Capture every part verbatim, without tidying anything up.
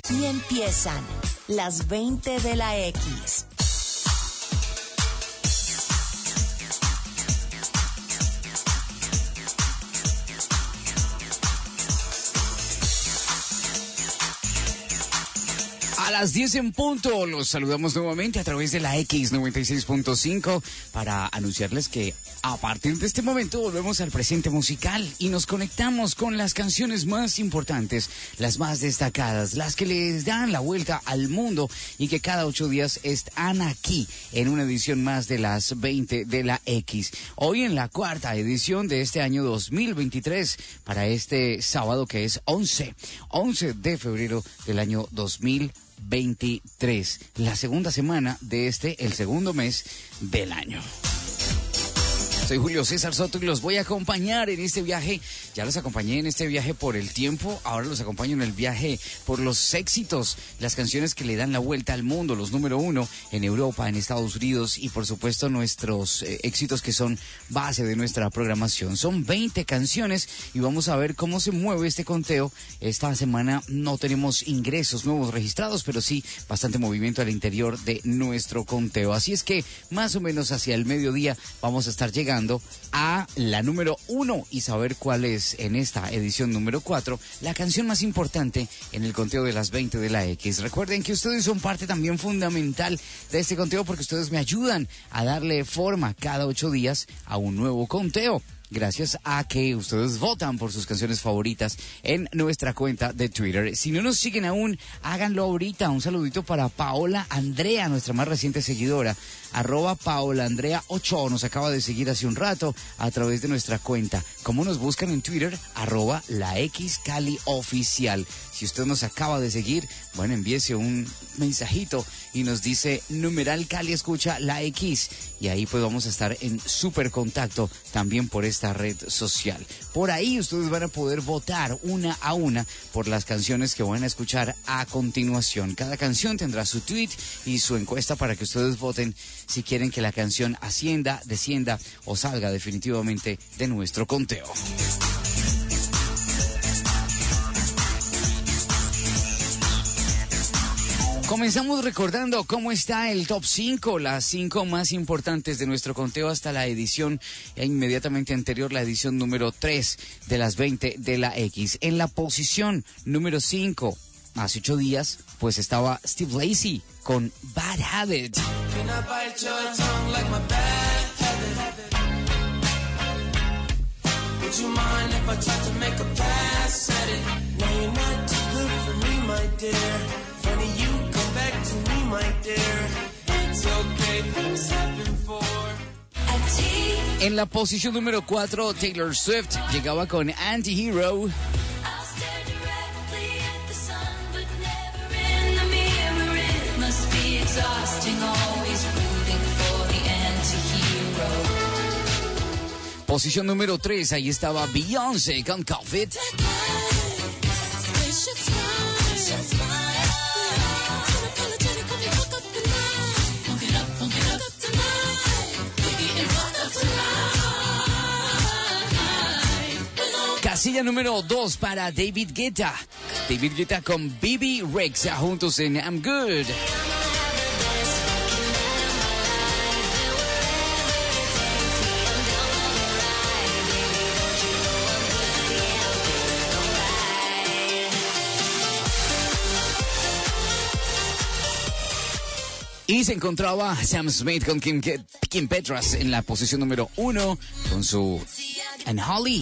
Y empiezan las veinte de la X. A las diez en punto los saludamos nuevamente a través de la X noventa y seis punto cinco para anunciarles que a partir de este momento volvemos al presente musical y nos conectamos con las canciones más importantes, las más destacadas, las que les dan la vuelta al mundo y que cada ocho días están aquí en una edición más de las veinte de la X. Hoy en la cuarta edición de este año dos mil veintitrés para este sábado que es once de febrero del año dos mil veintitrés, la segunda semana de este, el segundo mes del año. Soy Julio César Soto y los voy a acompañar en este viaje. Ya los acompañé en este viaje por el tiempo, ahora los acompaño en el viaje por los éxitos, las canciones que le dan la vuelta al mundo, los número uno en Europa, en Estados Unidos y por supuesto nuestros eh, éxitos que son base de nuestra programación. Son veinte canciones y vamos a ver cómo se mueve este conteo. Esta semana no tenemos ingresos nuevos registrados, pero sí bastante movimiento al interior de nuestro conteo. Así es que más o menos hacia el mediodía vamos a estar llegando a la número uno y saber cuál es en esta edición número cuatro la canción más importante en el conteo de las veinte de la X. Recuerden que ustedes son parte también fundamental de este conteo porque ustedes me ayudan a darle forma cada ocho días a un nuevo conteo. Gracias a que ustedes votan por sus canciones favoritas en nuestra cuenta de Twitter. Si no nos siguen aún, háganlo ahorita. Un saludito para Paola Andrea, nuestra más reciente seguidora. Arroba Paola Andrea ocho. Nos acaba de seguir hace un rato a través de nuestra cuenta. ¿Cómo nos buscan en Twitter? Arroba la X Cali Oficial. Si usted nos acaba de seguir, bueno, envíese un mensajito y nos dice numeral Cali escucha la X. Y ahí pues vamos a estar en súper contacto también por esta red social. Por ahí ustedes van a poder votar una a una por las canciones que van a escuchar a continuación. Cada canción tendrá su tweet y su encuesta para que ustedes voten si quieren que la canción ascienda, descienda o salga definitivamente de nuestro conteo. Comenzamos recordando cómo está el top cinco, las cinco más importantes de nuestro conteo hasta la edición e inmediatamente anterior, la edición número tres de las veinte de la X. En la posición número cinco, hace ocho días, pues estaba Steve Lacy con Bad Habit. Would you mind if I tried to make a pass at it? Now you're not too good for me, my dear. Funny you come back to me, my dear. It's okay, things happen for. En la posición número cuatro, Taylor Swift llegaba con Anti-Hero. Posición número tres, ahí estaba Beyoncé con Covid. Casilla número dos para David Guetta. David Guetta con B B Rexha juntos en I'm Good. Y se encontraba Sam Smith con Kim, Kim Petras en la posición número uno con su Unholy.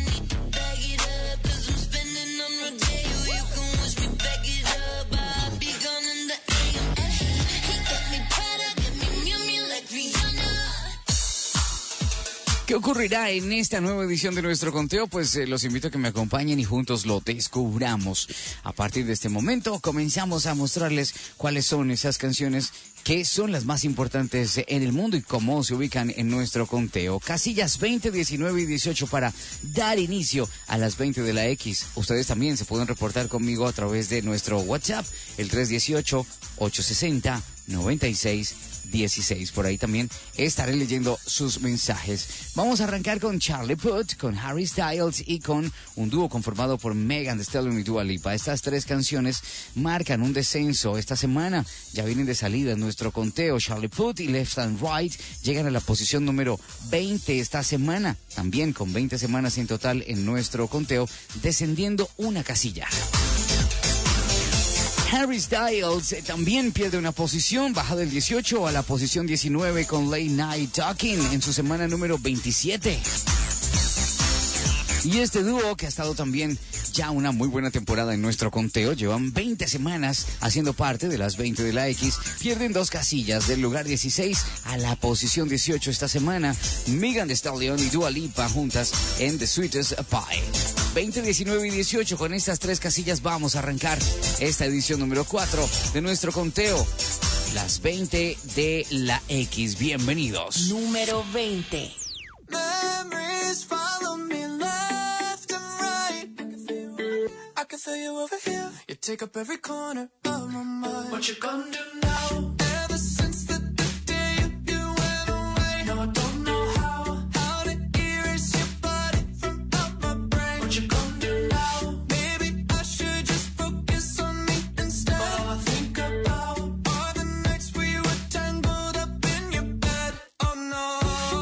¿Qué ocurrirá en esta nueva edición de nuestro conteo? Pues eh, los invito a que me acompañen y juntos lo descubramos. A partir de este momento comenzamos a mostrarles cuáles son esas canciones que son las más importantes en el mundo y cómo se ubican en nuestro conteo. Casillas veinte, diecinueve y dieciocho para dar inicio a las veinte de la X. Ustedes también se pueden reportar conmigo a través de nuestro WhatsApp, el tres uno ocho, ocho seis cero, nueve seis dieciséis. Por ahí también estaré leyendo sus mensajes. Vamos a arrancar con Charlie Puth, con Harry Styles y con un dúo conformado por Megan Thee Stallion y Dua Lipa. Estas tres canciones marcan un descenso esta semana. Ya vienen de salida en nuestro conteo. Charlie Puth y Left and Right llegan a la posición número veinte esta semana. También con veinte semanas en total en nuestro conteo, descendiendo una casilla. Harry Styles eh, también pierde una posición, baja del dieciocho a la posición diecinueve con Late Night Talking en su semana número veintisiete. Y este dúo, que ha estado también ya una muy buena temporada en nuestro conteo, llevan veinte semanas haciendo parte de las veinte de la X, pierden dos casillas del lugar dieciséis a la posición dieciocho esta semana. Megan Thee Stallion y Dua Lipa juntas en The Sweetest Pie. veinte, diecinueve y dieciocho, con estas tres casillas vamos a arrancar esta edición número cuatro de nuestro conteo. Las veinte de la X, bienvenidos. Número veinte. Memories follow me left and right. I can feel you over here. You take up every corner of my mind. What you gonna do now? Ever since the, the day you went away, no, I don't know how, how to erase your body from out my brain. What you gonna do now? Maybe I should just focus on me instead. But all I think about are the nights we were tangled up in your bed. Oh no.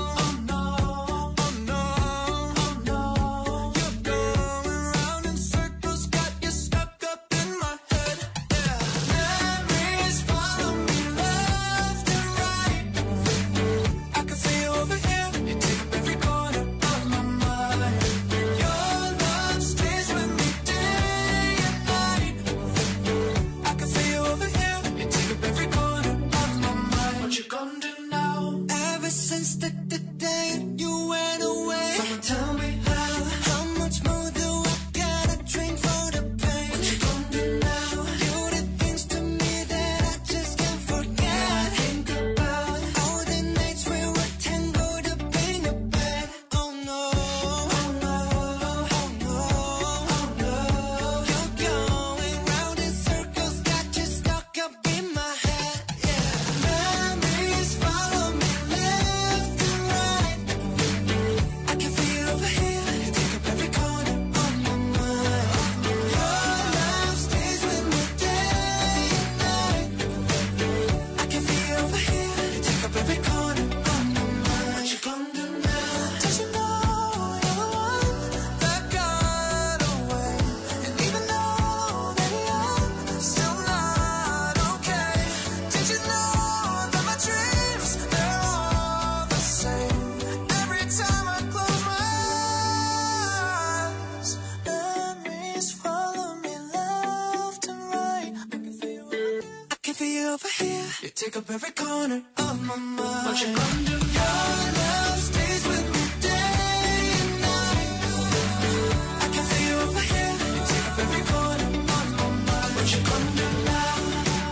Take up every corner of my mind. What you gonna do? Your love stays with me day and night. I can feel you over here. You take up every corner of my mind. What you gonna do now?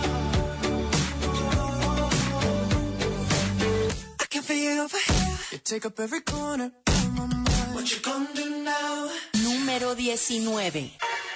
I can feel you over here. You take up every corner of my mind. What you gonna do now? Número diecinueve.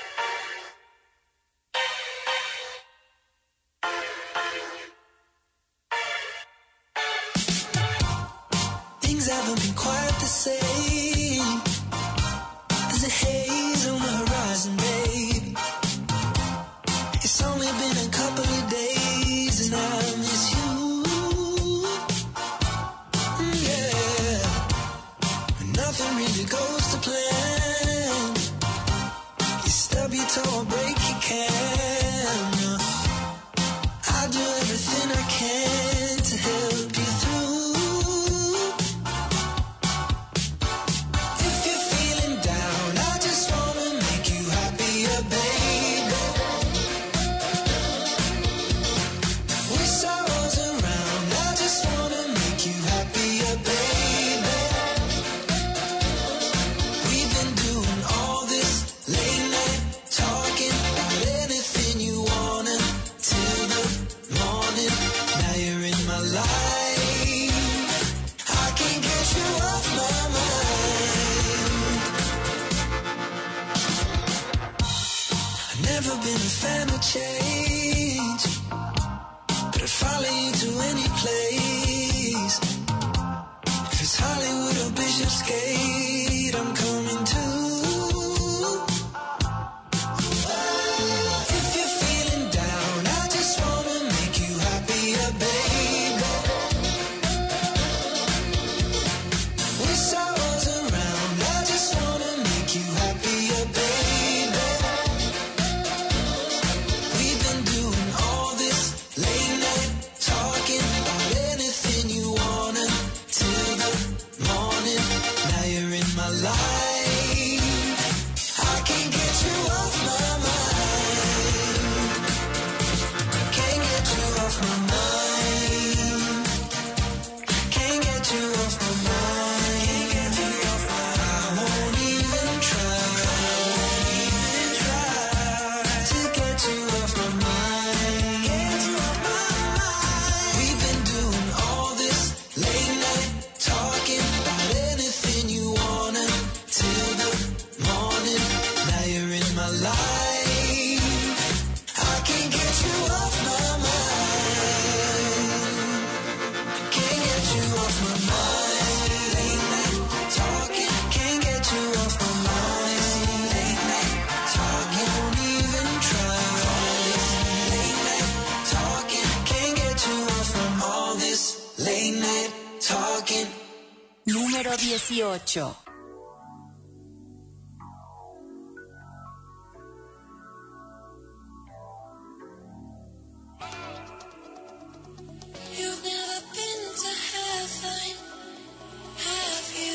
Haven't been quite the same. There's a haze on the horizon, babe. It's only been a couple of days and I miss you. Yeah, nothing really goes to plan. You stub your toe or break your can. I'll do everything I can to help you through. Never been a fan of change, but I'd follow you to any place. skate, I'm coming too. If you're feeling down, I just wanna make you happier, baby. Wish I was around, I just wanna make you happier, baby. We've been doing all this late night talking about anything you wanna till the morning. Now you're in my life, I can't get you off my mind. Can't get you off my mind. Can't get you off my mind. Can't get you off my mind. I won't even try, even try to get you off my mind. Get you off my mind. We've been doing all this late night talking about anything you wanna till the morning. Now you're in my life, I can't get you off my mind. Can't get you off my mind. Late night talking, can't get you off my mind. Late night talking, won't even try. Late night talking, can't get you off from all this late night talking. Número dieciocho. You've never been to heaven, have you?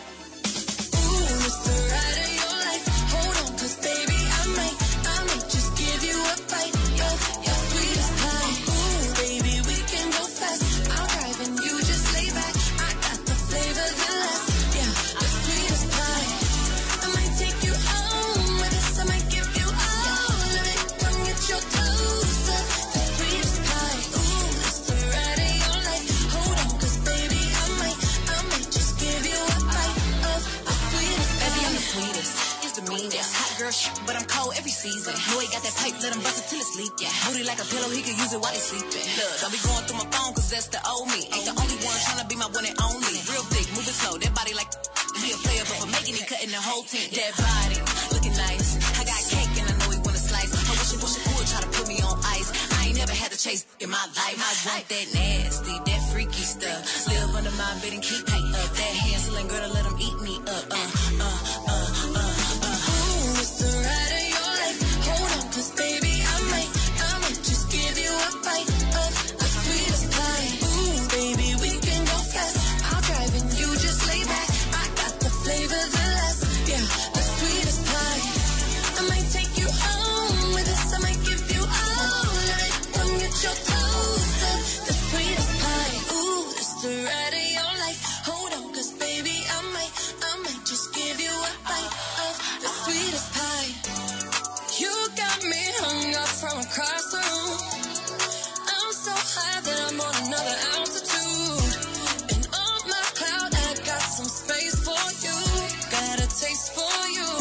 Ooh, it's the ride of your life. Hold on, 'cause baby, I might, I might just give you a bite. Your, your sweetest pie. Ooh, baby, we can go fast. I'll drive and you just lay back. I got the flavor that lasts. Yeah, the sweetest pie. I might take you home with us. I might give you all of it. Come get your toast up. The sweetest pie. Ooh, it's the ride of your life. Hold on, 'cause baby, I might, I might just give you a bite of the sweetest pie. Baby, I'm the sweetest, it's the meanest. Hot girl shit, but I'm cold every season. Know he got that pipe, let him bust it till it's leak. Yeah, booty like a pillow, he can use it while he sleeping. Look, don't be going through my phone, 'cause that's the old me. Ain't the only one tryna be my one and only. Real thick, moving slow, that body like be a player, but for making it, cutting the whole team. That body, looking nice. I got cake and I know he wanna slice. I wish it, wish it would try to put me on ice. I ain't never had to chase in my life. I want that nasty, that freaky stuff. Live under my bed and keep me up. That Hansel and Gretel, let him eat me up. Uh, uh, uh, uh, uh. Ooh, it's the ride of your life. Hold on, 'cause baby, I might, I might just give you a bite of the sweetest pie. Ooh, baby, we can go fast. I'll drive and you just lay back. I got the flavor that lasts. Yeah, the sweetest pie. I might take you home with us. I might give you all of it. Come get your toast up. The sweetest pie. Ooh, it's the ride of your life. Hold on, 'cause baby, I might, I might just give you a bite of the sweetest pie. You got me hung up from across the room. I'm so high that I'm on another altitude. And on my cloud, I got some space for you. Got a taste for you.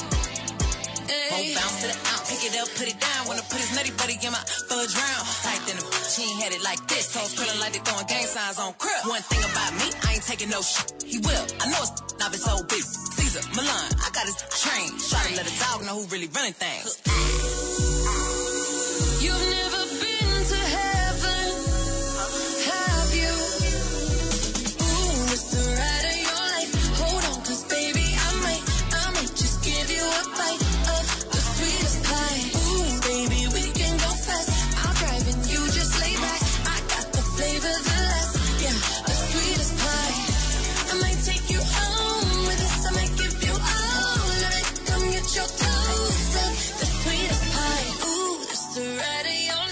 Won't Hey. bounce to the out, pick it up, put it down. Wanna put his nutty buddy in my fudge round. Tight than a bitch, he ain't had it like this. Toes curling like they throwing gang signs on crib. One thing about me, I ain't taking no shit. He will. I know it's not his whole big. Caesar, Milan, I got his train. Try to let a dog know who really running things. You've never been to heaven, have you? Ooh, it's the ride of your life. Hold on, 'cause baby, I might, I might just give you a bite of the sweetest pie. Ooh, baby, we can go fast. I'll drive and you just lay back. I got the flavor that lasts. Yeah, the sweetest pie. I might take you home with us. I might give you all of it. Come get your toast up. The sweetest pie. Ooh, it's the ride of your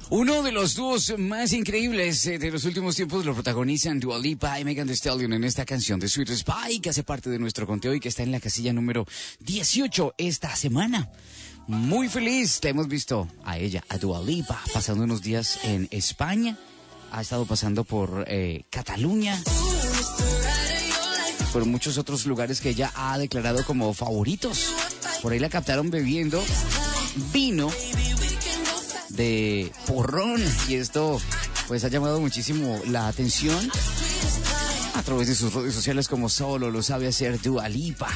Uno de los dúos más increíbles eh, de los últimos tiempos lo protagonizan Dua Lipa y Megan Thee Stallion en esta canción de Sweet Spy, que hace parte de nuestro conteo y que está en la casilla número dieciocho esta semana. Muy feliz, la hemos visto a ella, a Dua Lipa, pasando unos días en España. Ha estado pasando por eh, Cataluña, por muchos otros lugares que ella ha declarado como favoritos. Por ahí la captaron bebiendo vino de porrón y esto pues ha llamado muchísimo la atención a través de sus redes sociales, como solo lo sabe hacer Dua Lipa.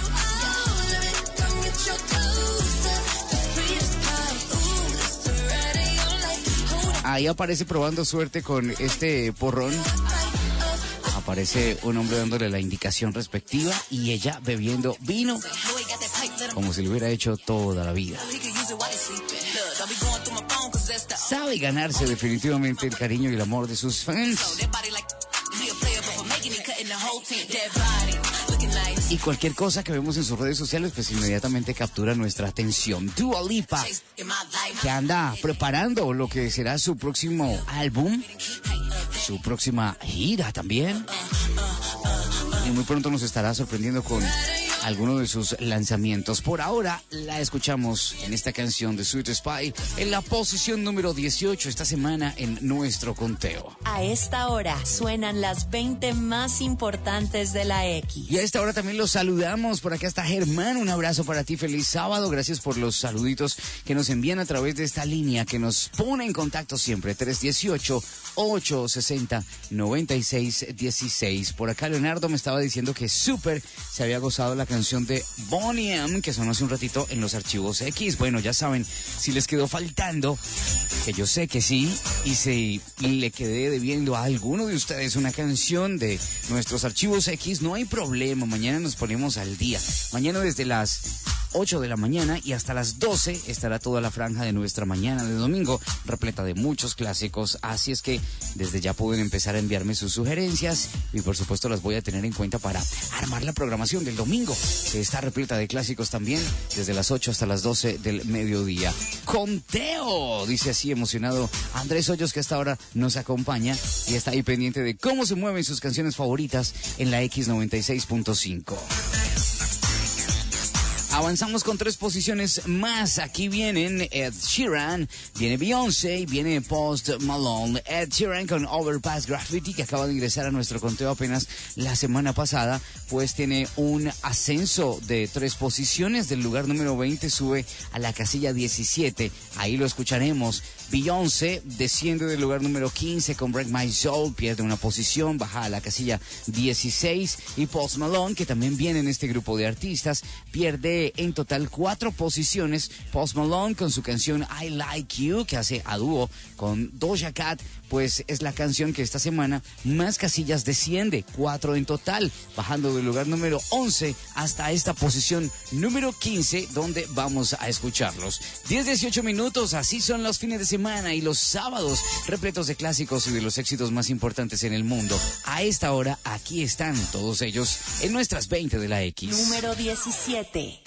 Ahí aparece probando suerte con este porrón. Aparece un hombre dándole la indicación respectiva y ella bebiendo vino como si lo hubiera hecho toda la vida. Sabe ganarse definitivamente el cariño y el amor de sus fans. Y cualquier cosa que vemos en sus redes sociales, pues inmediatamente captura nuestra atención. Dua Lipa, que anda preparando lo que será su próximo álbum, su próxima gira también. Y muy pronto nos estará sorprendiendo con alguno de sus lanzamientos. Por ahora la escuchamos en esta canción de Sweet Spy en la posición número dieciocho esta semana en nuestro conteo. A esta hora suenan las veinte más importantes de la X. Y a esta hora también los saludamos. Por acá está Germán, un abrazo para ti, feliz sábado. Gracias por los saluditos que nos envían a través de esta línea que nos pone en contacto siempre, tres uno ocho, ocho seis cero, nueve seis uno seis. Por acá Leonardo me estaba diciendo que súper se había gozado la canción de Boney M, que sonó hace un ratito en los archivos X. Bueno, ya saben, si les quedó faltando, que yo sé que sí, y si le quedé debiendo a alguno de ustedes una canción de nuestros archivos X, no hay problema, mañana nos ponemos al día. Mañana desde las ocho de la mañana y hasta las doce estará toda la franja de nuestra mañana de domingo repleta de muchos clásicos, así es que desde ya pueden empezar a enviarme sus sugerencias y por supuesto las voy a tener en cuenta para armar la programación del domingo, que está repleta de clásicos también desde las ocho hasta las doce del mediodía. Conteo, dice así emocionado Andrés Hoyos, que hasta ahora nos acompaña y está ahí pendiente de cómo se mueven sus canciones favoritas en la X noventa y seis punto cinco. Avanzamos con tres posiciones más. Aquí vienen Ed Sheeran, viene Beyoncé, viene Post Malone. Ed Sheeran con Overpass Graffiti, que acaba de ingresar a nuestro conteo apenas la semana pasada, pues tiene un ascenso de tres posiciones. Del lugar número veinte sube a la casilla diecisiete. Ahí lo escucharemos. Beyoncé desciende del lugar número quince con Break My Soul, pierde una posición, baja a la casilla dieciséis. Y Post Malone, que también viene en este grupo de artistas, pierde en total cuatro posiciones. Post Malone con su canción I Like You, que hace a dúo con Doja Cat, pues es la canción que esta semana más casillas desciende, cuatro en total, bajando del lugar número once hasta esta posición número quince, donde vamos a escucharlos. diez, dieciocho minutos, así son los fines de semana y los sábados, repletos de clásicos y de los éxitos más importantes en el mundo. A esta hora, aquí están todos ellos en nuestras veinte de la X. Número diecisiete.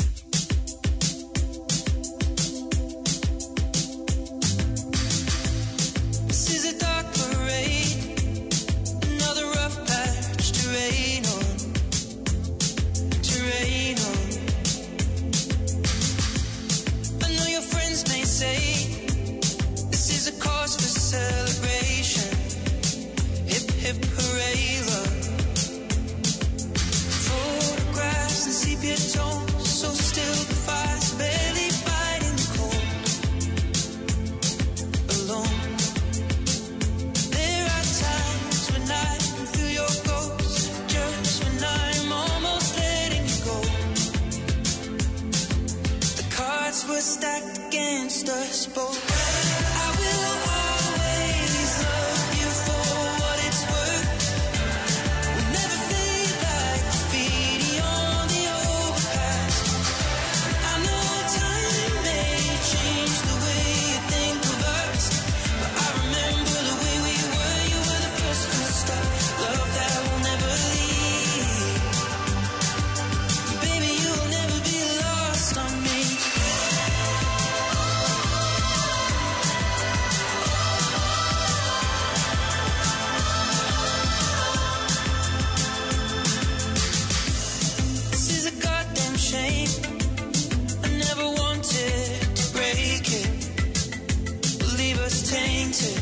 chain. I never wanted to break it, leave us tainted.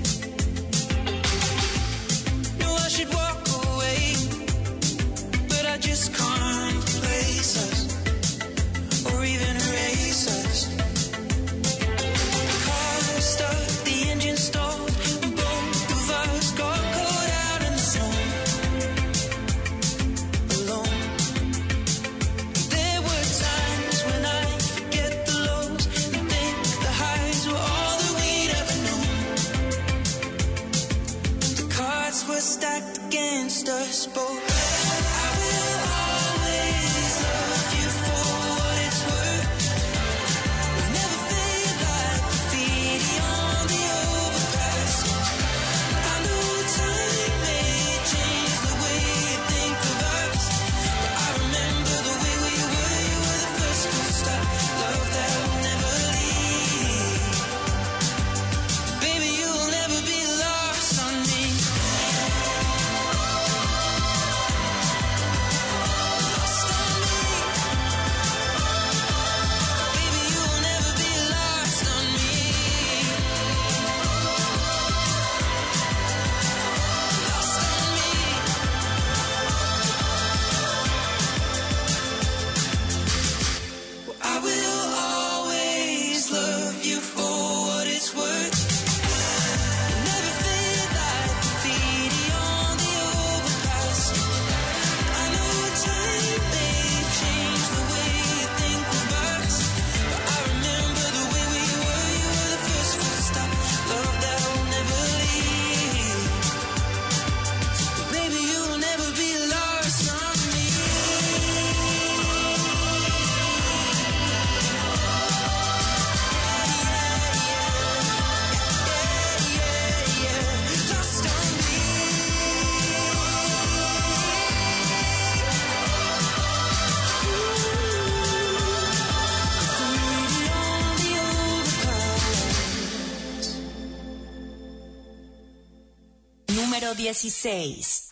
No, I should walk away, but I just can't replace us or even erase us. The car stopped, the engine stalled, and both of us got caught out in the sun, alone. There were times when I forget the lows and think the highs were all that we'd ever known. The cards were stacked against us both. I will always love you for what it's worth. We'll never fade like graffiti on the overpass. I know time may change the way you think of us, but I remember the way we were. You were the first full stop, love that will never leave. Baby, you'll never be lost on me. Lost on me. Baby, you'll never be lost on me. Lost on me. Well, I will always love you for what it's worth. Never fade like graffiti on the overpass. I know time may change the way you think of us, but I remember the way we were. You were the first full stop, love that will never leave. Baby, you'll never be lost on me. Yeah, yeah, lost on me. Número dieciséis.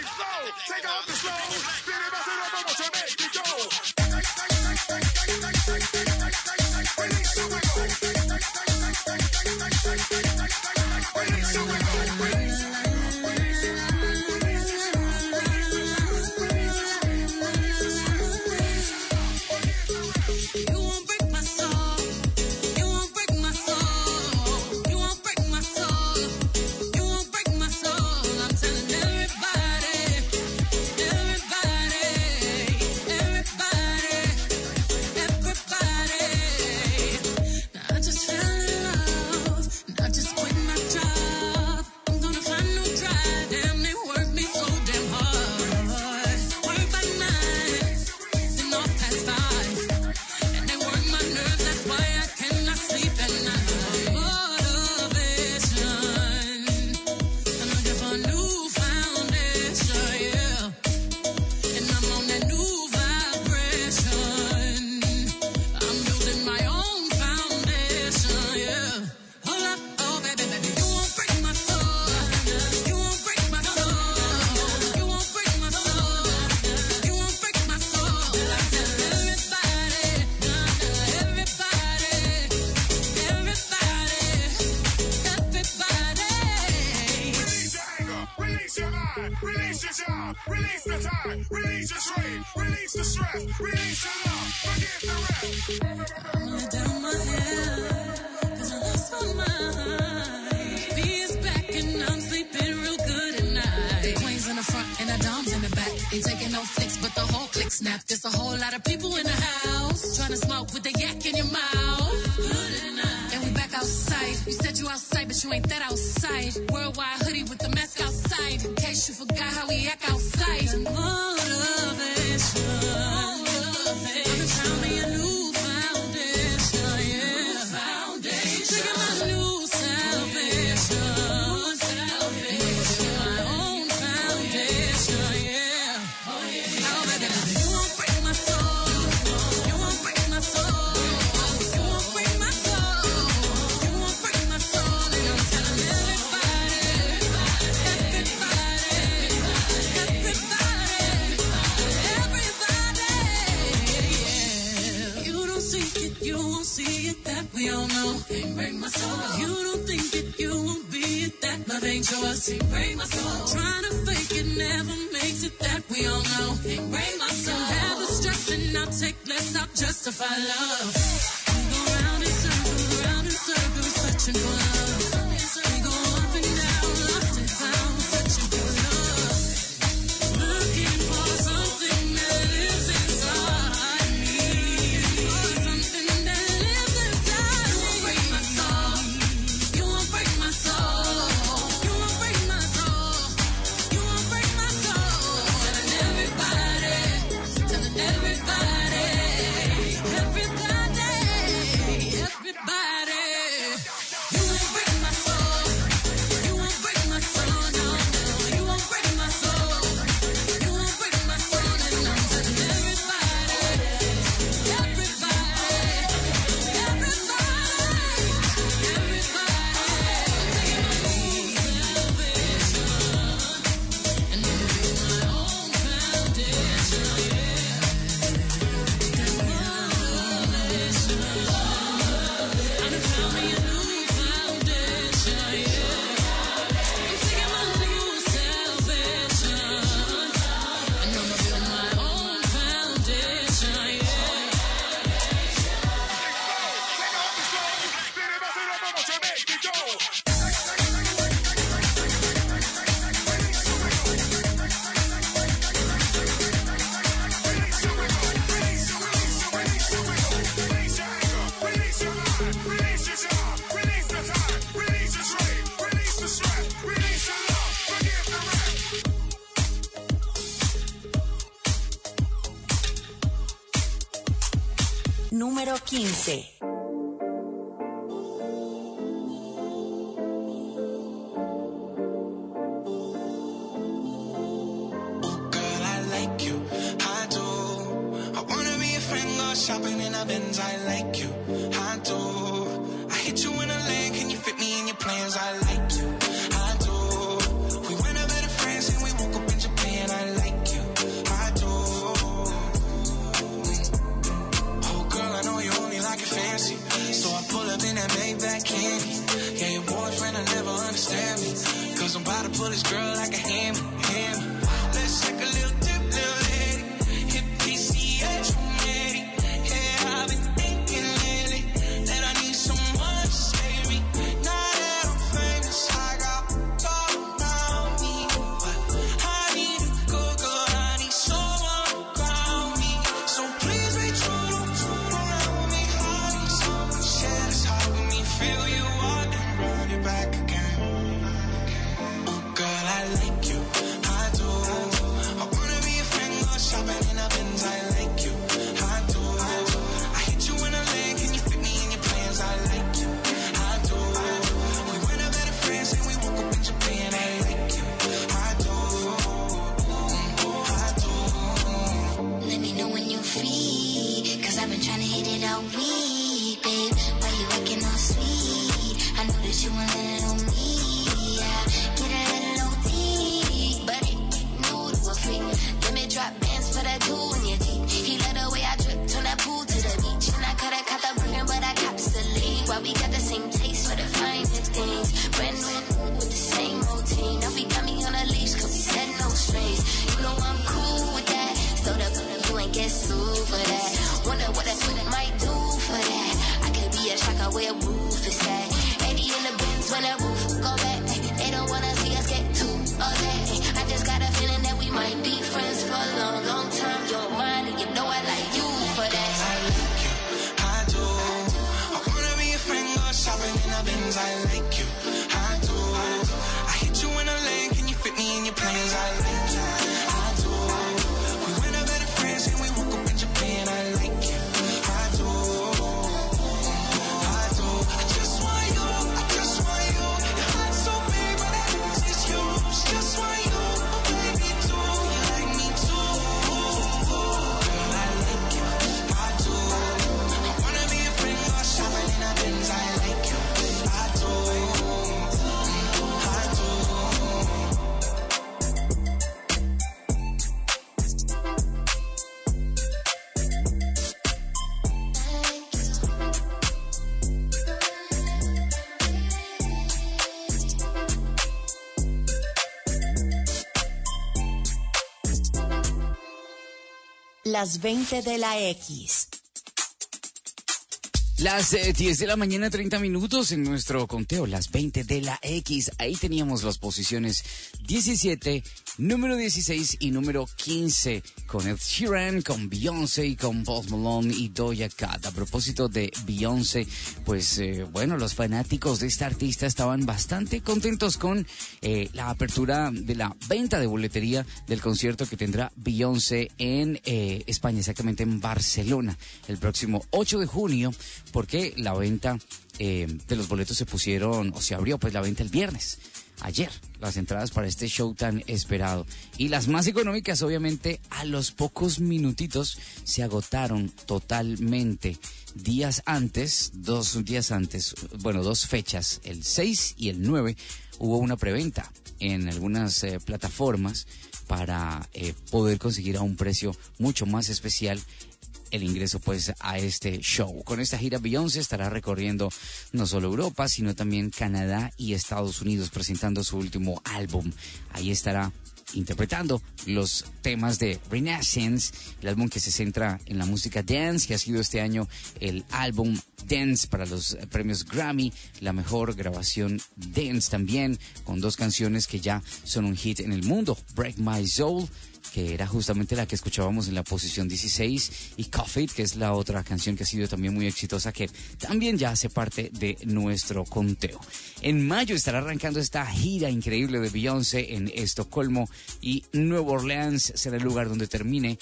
You won't break my soul. You won't break my soul. You won't break my soul. You won't break my soul. I'm telling everybody, everybody, everybody, everybody. Now I just fell in love, and I just quit my job. I'm gonna find no drive. Damn, they work me so damn hard. Work by night, then off past five. And they work my nerves, that's why I cannot sleep at night. Motivation, I'm looking for a new foundation, yeah. And I'm on that new vibration. I'm building my own foundation, yeah. Hold up, oh baby, baby, you won't break my soul. You won't break my soul. You won't break my soul. You won't break my soul. I tell everybody, everybody, everybody, everybody. Release your anger, release your mind, release your job, release the time, release your strain, release the stress, release the love, forgive the rest. I'm gonna down my head, 'cause I lost my mind. B is back and I'm sleeping real good at night. The queens in the front and the doms in the back. Ain't taking no flicks, but the whole click snap. There's a whole lot of people in the house trying to smoke with the yak in your mouth. Good at night. And we back outside. You said you outside, but you ain't that outside. Worldwide hoodie with the mask outside. In case you forgot how we act outside. Motivation. I've been found me a new foundation, yeah. Taking my new salvation. My own foundation, yeah. Now, baby, you won't break my soul. You won't break my soul. You won't break my soul. You won't break my soul. And I'm telling everybody, everybody, everybody. won't see it, that we all know. Can't break my soul. You don't think it, you won't be it, that love ain't yours. Can't break my soul. Trying to fake it never makes it, that we all know. Can't break my soul. Have the stress and I'll take less, I'll justify love. We go round in circles, round in circles, searching for love. We go up and down, lost and found, searching for love. Looking for something that lives inside me. Something that lives inside me. You won't break my soul. You won't break my soul. You won't break my soul. You won't break my soul. Telling everybody, telling everybody, everybody, everybody. You won't break my soul. You won't break my soul. No, no. You won't break my soul. You won't break my soul. And I'm telling everybody, everybody, everybody, everybody. And I'm building my own foundation, yeah. That foundation. I done found me a new foundation, yeah. I'm taking my new salvation. And I'm building my own foundation, yeah. Número quince. Girl, I like you, I do. I wanna be a friend, go shopping in a Benz, I like you, I do. I hit you in a lane, can you fit me in your plans, I like you, I do. We went to better friends and we woke up in Japan, I like you, I do. Oh girl, I know you only like it fancy, so I pull up in that Maybach candy. Yeah, your boyfriend will never understand me, cause I'm about to pull this girl like a hammy, hammy. Let's take a little dip, little lady. Hit P C H from eighty. Yeah, I've been thinking lately that I need someone to save me. Now that I'm famous, I got all around me, but I need to go, girl. I need someone to ground me. So please be true, don't fool around with me. I need someone to share this heart with me. Feel you out and run it back again. Oh, girl, I like you, I do. I wanna be a friend, go shopping in a Benz, I like you, I do. I hit you in a lane, can you fit me in your plans, I like you, I do. We went to better friends and we woke up in Japan, I like you, I do, I do. Let me know when you're free, cause I've been trying to hit it all week, babe. Why you acting all sweet? I know that you want it on me, yeah. Get a little O T, but it new to a freak. Let me drop bands for that jewel in your teeth. He let the way I drip, turn that pool to the beach. And I coulda caught the burger, but I cops the lead. Why we got the same taste for the finest things. Brand new with the same routine. Now we got me on a leash, cause we said no strings. You know I'm cool with that. So the you ain't get sued for that. Wonder what that suit might do for that. I could be a shocker where roof is at. eighty in the Benz when the roof go back. They don't wanna see us get too upset. I just got a feeling that we might be friends for a long, long time. You're mine and you know I like you for that. I like you, I do. I wanna be a friend, go shopping in a Benz, I like you, I do. I hit you in a lane, can you fit me in your plans, I like you, I do. We went to better friends and we woke up in Japan, I like you, I do, I do. I just want you, I just want you. Your heart's so big, but that means it's yours. Just want you, oh baby too. You like me too, girl, I like you, I do. I wanna be a friend, go shopping in a Benz, I like you, I do. las veinte de la X. Las eh, diez de la mañana, treinta minutos en nuestro conteo, las veinte de la X. Ahí teníamos las posiciones diecisiete, número dieciséis y número quince, con Ed Sheeran, con Beyoncé y con Post Malone y Doja Cat. A propósito de Beyoncé, pues eh, bueno, los fanáticos de esta artista estaban bastante contentos con eh, la apertura de la venta de boletería del concierto que tendrá Beyoncé en eh, España, exactamente en Barcelona, el próximo ocho de junio. Porque la venta eh, de los boletos se pusieron, o se abrió pues la venta el viernes, ayer, las entradas para este show tan esperado. Y las más económicas, obviamente, a los pocos minutitos se agotaron totalmente. Días antes, dos días antes, bueno, dos fechas, el seis y el nueve, hubo una preventa en algunas eh, plataformas para eh, poder conseguir a un precio mucho más especial el ingreso pues a este show. Con esta gira Beyoncé estará recorriendo no solo Europa, sino también Canadá y Estados Unidos, presentando su último álbum. Ahí estará interpretando los temas de Renaissance, el álbum que se centra en la música dance, que ha sido este año el álbum Dance para los premios Grammy, la mejor grabación dance también, con dos canciones que ya son un hit en el mundo: Break My Soul, que era justamente la que escuchábamos en la posición dieciséis, y Coffee, que es la otra canción que ha sido también muy exitosa, que también ya hace parte de nuestro conteo. En mayo estará arrancando esta gira increíble de Beyoncé en Estocolmo, y Nueva Orleans será el lugar donde termine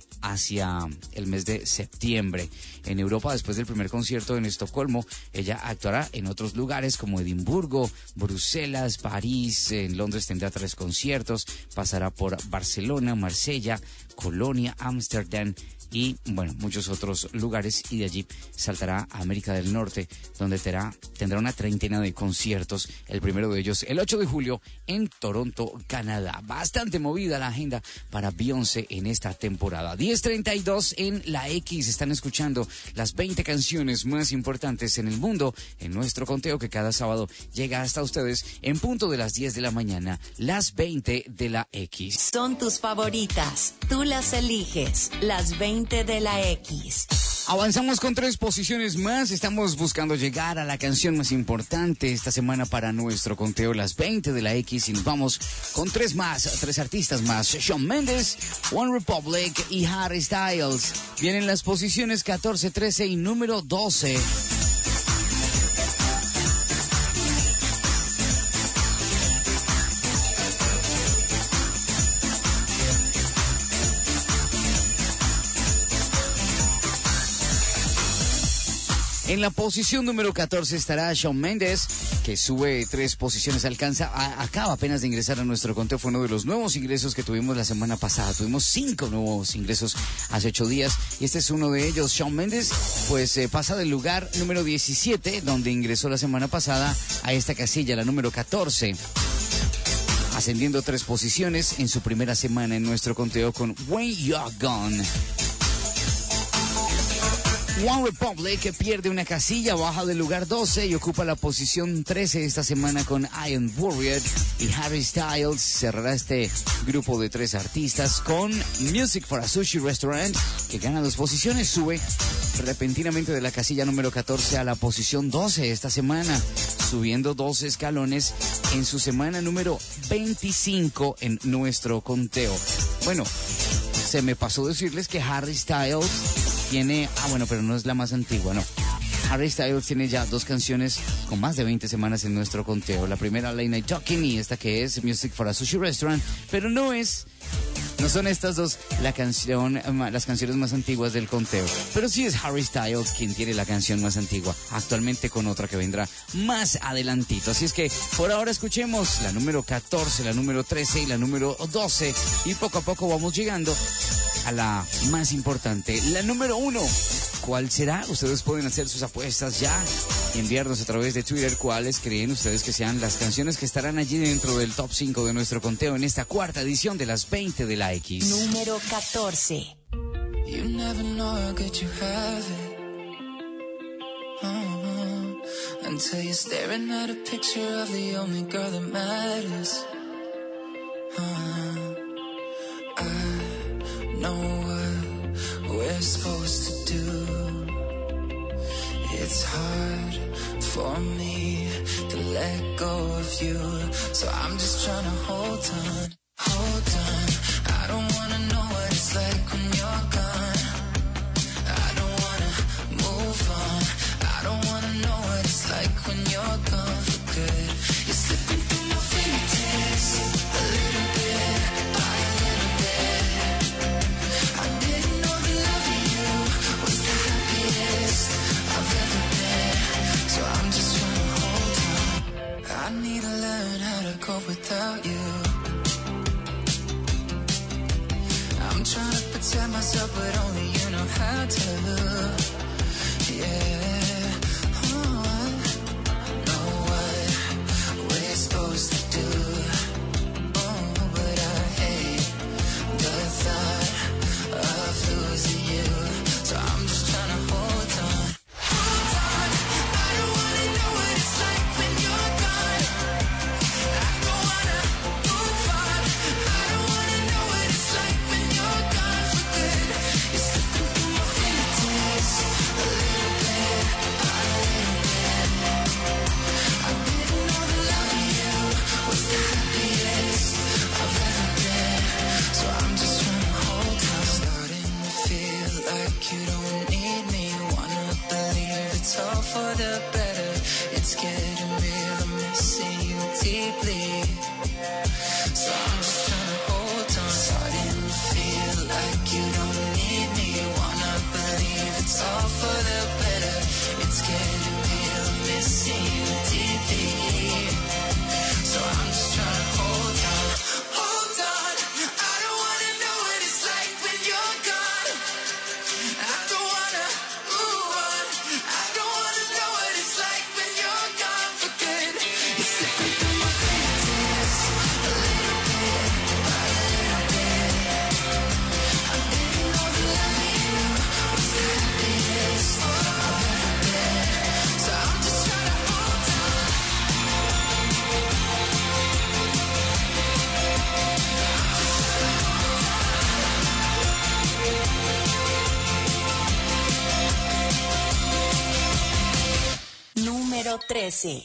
hacia el mes de septiembre. En Europa, después del primer concierto en Estocolmo, ella actuará en otros lugares como Edimburgo, Bruselas, París. En Londres tendrá tres conciertos, pasará por Barcelona, Marsella, Colonia, Ámsterdam y, bueno, muchos otros lugares, y de allí saltará a América del Norte, donde tendrá, tendrá una treintena de conciertos, el primero de ellos el ocho de julio en Toronto, Canadá. Bastante movida la agenda para Beyoncé en esta temporada. diez treinta y dos en la X, están escuchando las veinte canciones más importantes en el mundo en nuestro conteo, que cada sábado llega hasta ustedes en punto de las diez de la mañana, las veinte de la X. Son tus favoritas, tú las eliges, las veinte de la X. Avanzamos con tres posiciones más. Estamos buscando llegar a la canción más importante esta semana para nuestro conteo, las veinte de la X, y nos vamos con tres más, tres artistas más: Shawn Mendes, One Republic y Harry Styles. Vienen las posiciones catorce, trece y número doce. En la posición número catorce estará Shawn Mendes, que sube tres posiciones, alcanza, a, acaba apenas de ingresar a nuestro conteo. Fue uno de los nuevos ingresos que tuvimos la semana pasada. Tuvimos cinco nuevos ingresos hace ocho días, y este es uno de ellos. Shawn Mendes, pues eh, pasa del lugar número diecisiete, donde ingresó la semana pasada, a esta casilla, la número catorce. Ascendiendo tres posiciones en su primera semana en nuestro conteo con When You're Gone. One Republic, que pierde una casilla, baja del lugar doce y ocupa la posición trece esta semana con I Am Worried. Y Harry Styles cerrará este grupo de tres artistas con Music for a Sushi Restaurant, que gana dos posiciones, sube repentinamente de la casilla número catorce a la posición doce esta semana, subiendo dos escalones en su semana número veinticinco en nuestro conteo. Bueno, se me pasó decirles que Harry Styles tiene, ah bueno, pero no es la más antigua, no. Harry Styles tiene ya dos canciones con más de veinte semanas en nuestro conteo. La primera, Late Night Talking, y esta que es Music for a Sushi Restaurant, pero no es, no son estas dos la canción, las canciones más antiguas del conteo. Pero sí es Harry Styles quien tiene la canción más antigua, actualmente con otra que vendrá más adelantito. Así es que por ahora escuchemos la número catorce, la número trece y la número doce, y poco a poco vamos llegando a la más importante, la número uno. ¿Cuál será? Ustedes pueden hacer sus apuestas ya y enviarnos a través de Twitter cuáles creen ustedes que sean las canciones que estarán allí dentro del top cinco de nuestro conteo en esta cuarta edición de las veinte de la X. Número catorce. You never know how good you have it. Uh-huh. Until you're staring at a picture of the only girl that matters. Uh-huh. I know what It's hard for me to let go of you, so I'm just trying to hold on, hold on. I don't wanna know what it's like when you're gone. I don't wanna move on. I don't wanna know what it's like when you're gone for good. You're slipping through my fingertips, a little bit, by a little bit. I didn't know that loving you was the happiest I've ever been, so I'm just trying to hold on. I need to learn how to cope without you. I'm trying to protect myself, but only you know how to. Yeah, oh, I know what we're supposed to do. Oh, but I hate the thought of losing you, so I'm just trying to hold on. Hold on, I don't wanna know what it's like when you're gone. I don't wanna move on. I don't wanna know what it's like when you're gone for good. You're slipping through my fingertips, a little bit, by a little bit. I didn't know that loving you was the happiest I've ever been, so I'm just trying to hold on. Starting to feel like you don't need me. Wanna believe it's all for the better. It's getting real, I'm missing you deeply, so I'm just trying to hold on. Starting to feel like you don't need me. Wanna believe it's all for the better. It's getting real, I'm missing you deeply, so I'm just trying to hold on. Hold on, I don't wanna know what it's like when you're gone. I don't wanna move on. I don't wanna know what it's like when you're gone for good. You're slipping through my fingertips, a little bit, by a little bit. I didn't know that loving you was the happiest I've ever been, so I'm just trying to hold on. Número trece.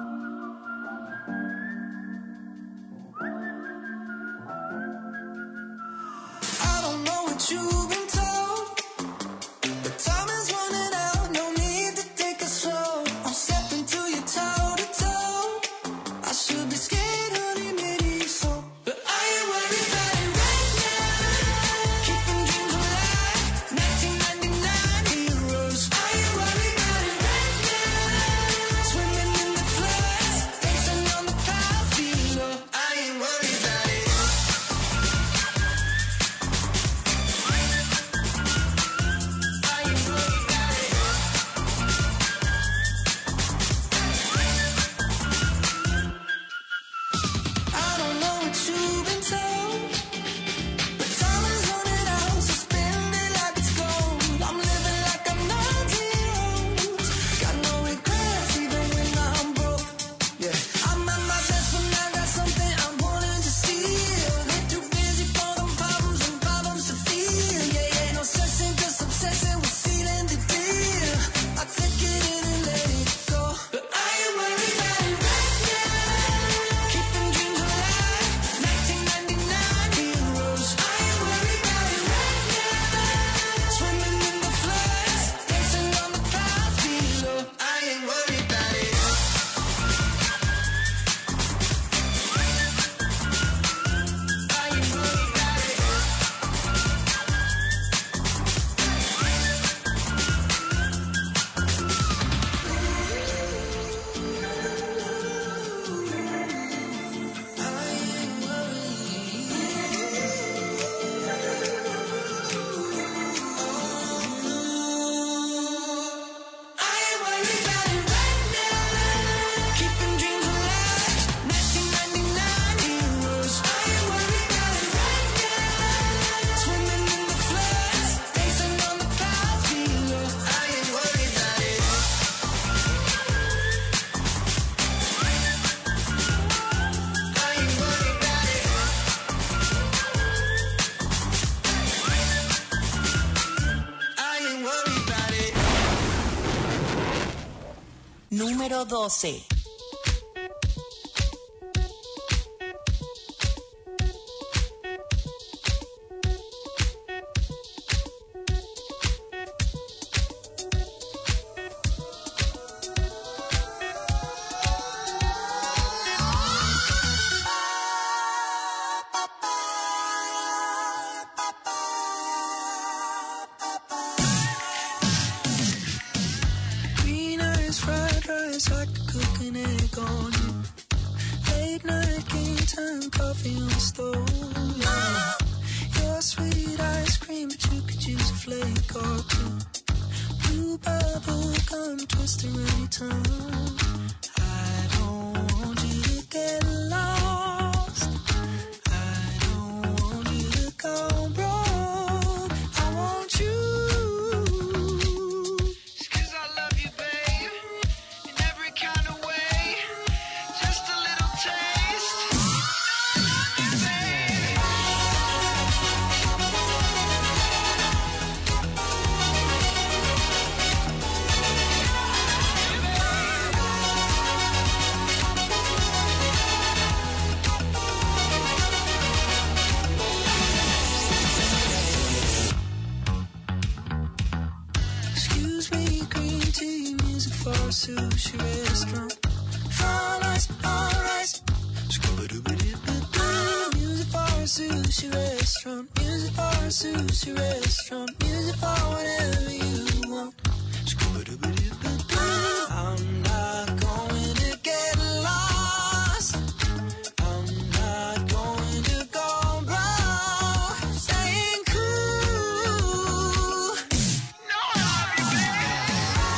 I don't know what you've been told, but time is running out, no need to take it slow. I'm stepping to you toe to toe. I should be scared, honey, maybe so, but I ain't worried about it right now. Keeping dreams alive, nineteen ninety-nine heroes. I ain't worried about it right now. Swimming in the número doce. Sushi restaurant, fried rice, fried rice. Music for a sushi restaurant, music for a sushi restaurant, music for whatever you want. I'm not going to get lost. I'm not going to go wrong. Staying cool. No, I'll be back.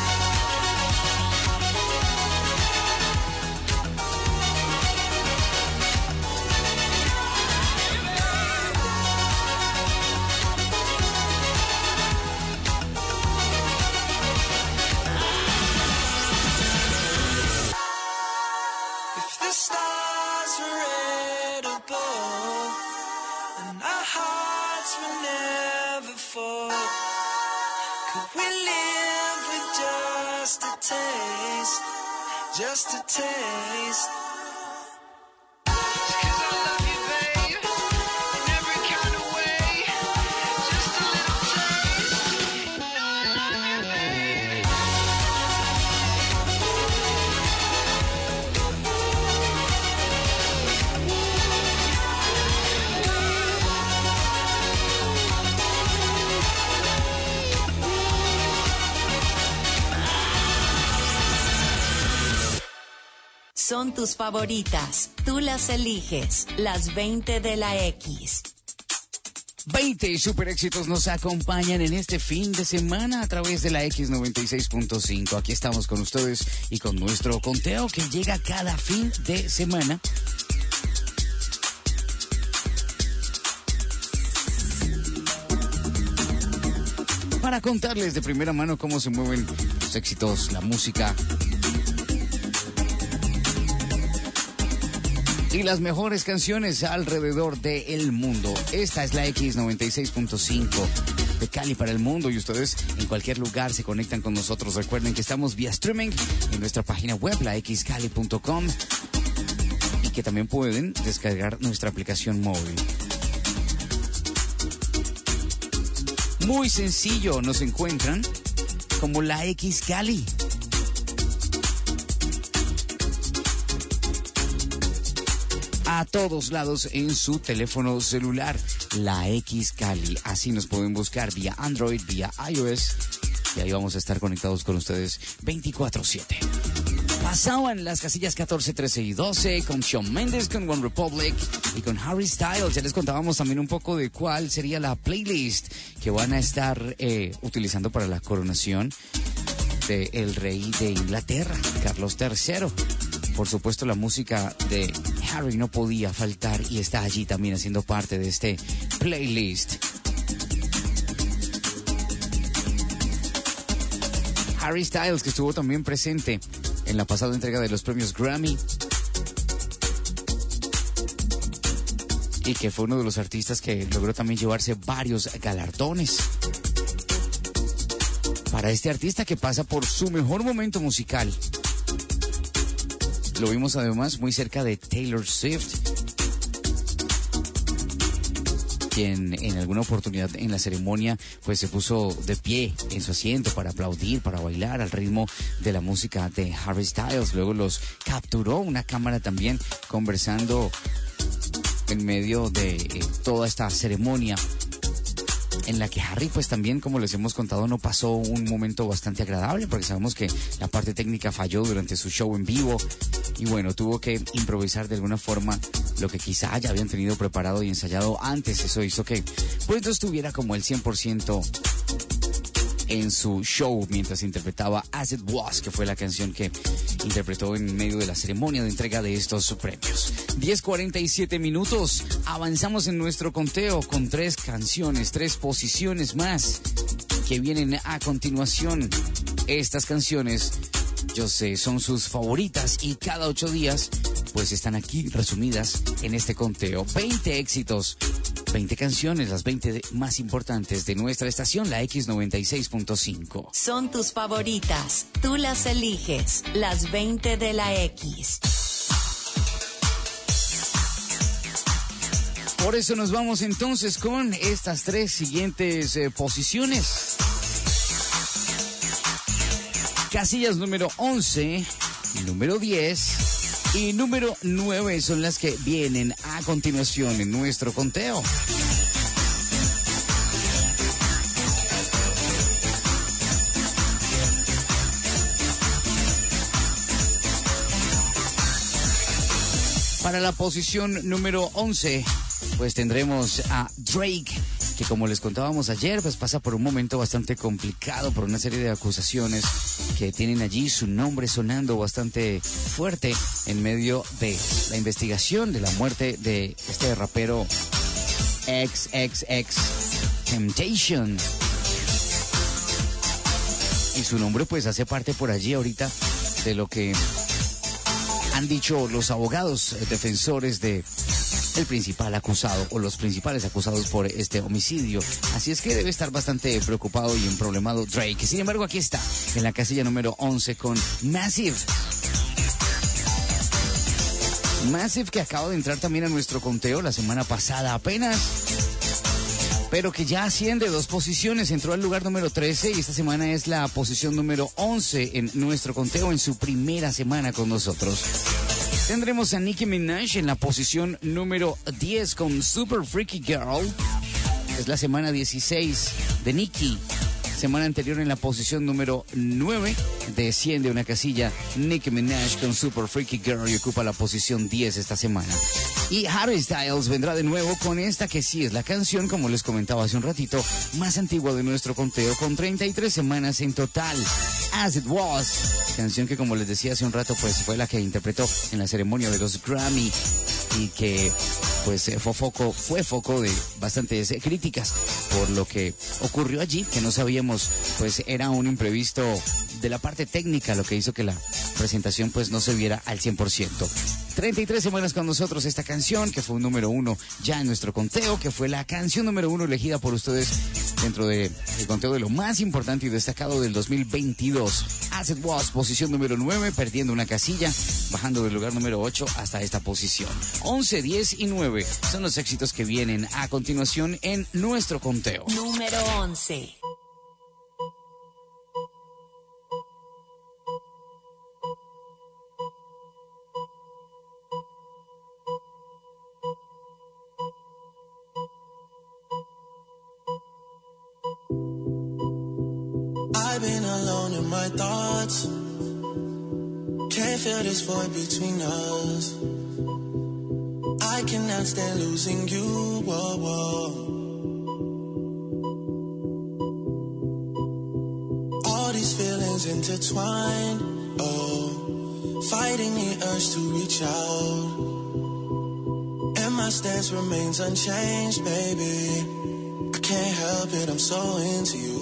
If the stars were edible and our hearts will never fall, could we live with just a taste, just a taste? 'Cause I love you, babe, in every kind of way, just a little taste. No, I love you, babe. Son tus favoritas, tú las eliges, las veinte de la X. veinte super éxitos nos acompañan en este fin de semana a través de la X noventa y seis punto cinco. Aquí estamos con ustedes y con nuestro conteo que llega cada fin de semana. Para contarles de primera mano cómo se mueven los éxitos, la música y las mejores canciones alrededor del mundo. Esta es la X noventa y seis punto cinco de Cali para el mundo y ustedes en cualquier lugar se conectan con nosotros. Recuerden que estamos vía streaming en nuestra página web, la x cali punto com, y que también pueden descargar nuestra aplicación móvil. Muy sencillo, nos encuentran como la X Cali. A todos lados en su teléfono celular, la X Cali. Así nos pueden buscar vía Android, vía iOS. Y ahí vamos a estar conectados con ustedes veinticuatro siete. Pasaban las casillas catorce, trece y doce con Shawn Mendes, con One Republic y con Harry Styles. Ya les contábamos también un poco de cuál sería la playlist que van a estar eh, utilizando para la coronación del rey de Inglaterra, Carlos tercero. Por supuesto, la música de Harry no podía faltar y está allí también haciendo parte de este playlist. Harry Styles, que estuvo también presente en la pasada entrega de los premios Grammy y que fue uno de los artistas que logró también llevarse varios galardones. Para este artista que pasa por su mejor momento musical, Lo vimos además muy cerca de Taylor Swift, quien en alguna oportunidad en la ceremonia pues se puso de pie en su asiento para aplaudir, para bailar al ritmo de la música de Harry Styles. Luego los capturó una cámara también conversando en medio de eh, toda esta ceremonia, en la que Harry pues también, como les hemos contado, no pasó un momento bastante agradable, porque sabemos que la parte técnica falló durante su show en vivo y bueno, tuvo que improvisar de alguna forma lo que quizá ya habían tenido preparado y ensayado antes. Eso hizo que pues no estuviera como el cien por ciento en su show mientras interpretaba As It Was, que fue la canción que interpretó en medio de la ceremonia de entrega de estos premios. diez cuarenta y siete minutos, avanzamos en nuestro conteo con tres canciones, tres posiciones más que vienen a continuación. Estas canciones, yo sé, son sus favoritas y cada ocho días pues están aquí resumidas en este conteo. veinte éxitos, veinte canciones, las veinte más importantes de nuestra estación, la X noventa y seis punto cinco. Son tus favoritas, tú las eliges, las veinte de la X. Por eso nos vamos entonces con estas tres siguientes eh, posiciones. Casillas número once, número diez y número nueve son las que vienen a continuación en nuestro conteo. Para la posición número once, pues tendremos a Drake, que como les contábamos ayer, pues pasa por un momento bastante complicado por una serie de acusaciones que tienen allí su nombre sonando bastante fuerte en medio de la investigación de la muerte de este rapero ex Temptation. Y su nombre pues hace parte por allí ahorita de lo que han dicho los abogados defensores de el principal acusado o los principales acusados por este homicidio. Así es que debe estar bastante preocupado y emproblemado Drake. Sin embargo, aquí está en la casilla número once con Massive. Massive, que acaba de entrar también a nuestro conteo la semana pasada apenas, pero que ya asciende dos posiciones, entró al lugar número trece y esta semana es la posición número once en nuestro conteo en su primera semana con nosotros. Tendremos a Nicki Minaj en la posición número diez con Super Freaky Girl. Es la semana dieciséis de Nicki. Semana anterior en la posición número nueve, desciende una casilla Nicki Minaj con Super Freaky Girl y ocupa la posición diez esta semana. Y Harry Styles vendrá de nuevo con esta que sí es la canción, como les comentaba hace un ratito, más antigua de nuestro conteo, con treinta y tres semanas en total. As It Was, canción que como les decía hace un rato, pues fue la que interpretó en la ceremonia de los Grammy y que pues fue foco, fue foco de bastantes críticas por lo que ocurrió allí, que no sabíamos, pues era un imprevisto de la parte técnica lo que hizo que la presentación pues no se viera al cien por ciento. treinta y tres semanas con nosotros esta canción, que fue un número uno ya en nuestro conteo, que fue la canción número uno elegida por ustedes dentro del conteo de lo más importante y destacado del dos mil veintidós. As It Was, posición número nueve, perdiendo una casilla, bajando del lugar número ocho hasta esta posición. once, diez y nueve son los éxitos que vienen a continuación en nuestro conteo. Número once. I've been alone in my thoughts. Can't feel this void between us. I cannot stand losing you. Whoa, whoa. All these feelings intertwined. Oh, fighting the urge to reach out. And my stance remains unchanged, baby. I can't help it, I'm so into you.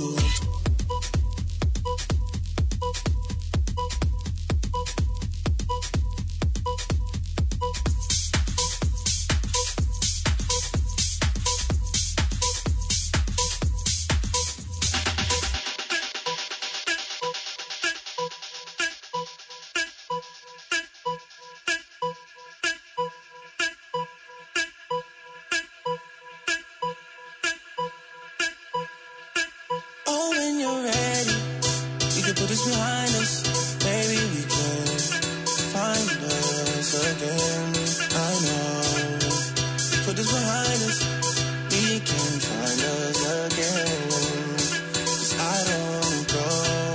could put this behind us. Maybe we can find us again. I know. Put this behind us. We can find us again. 'Cause I don't wanna go.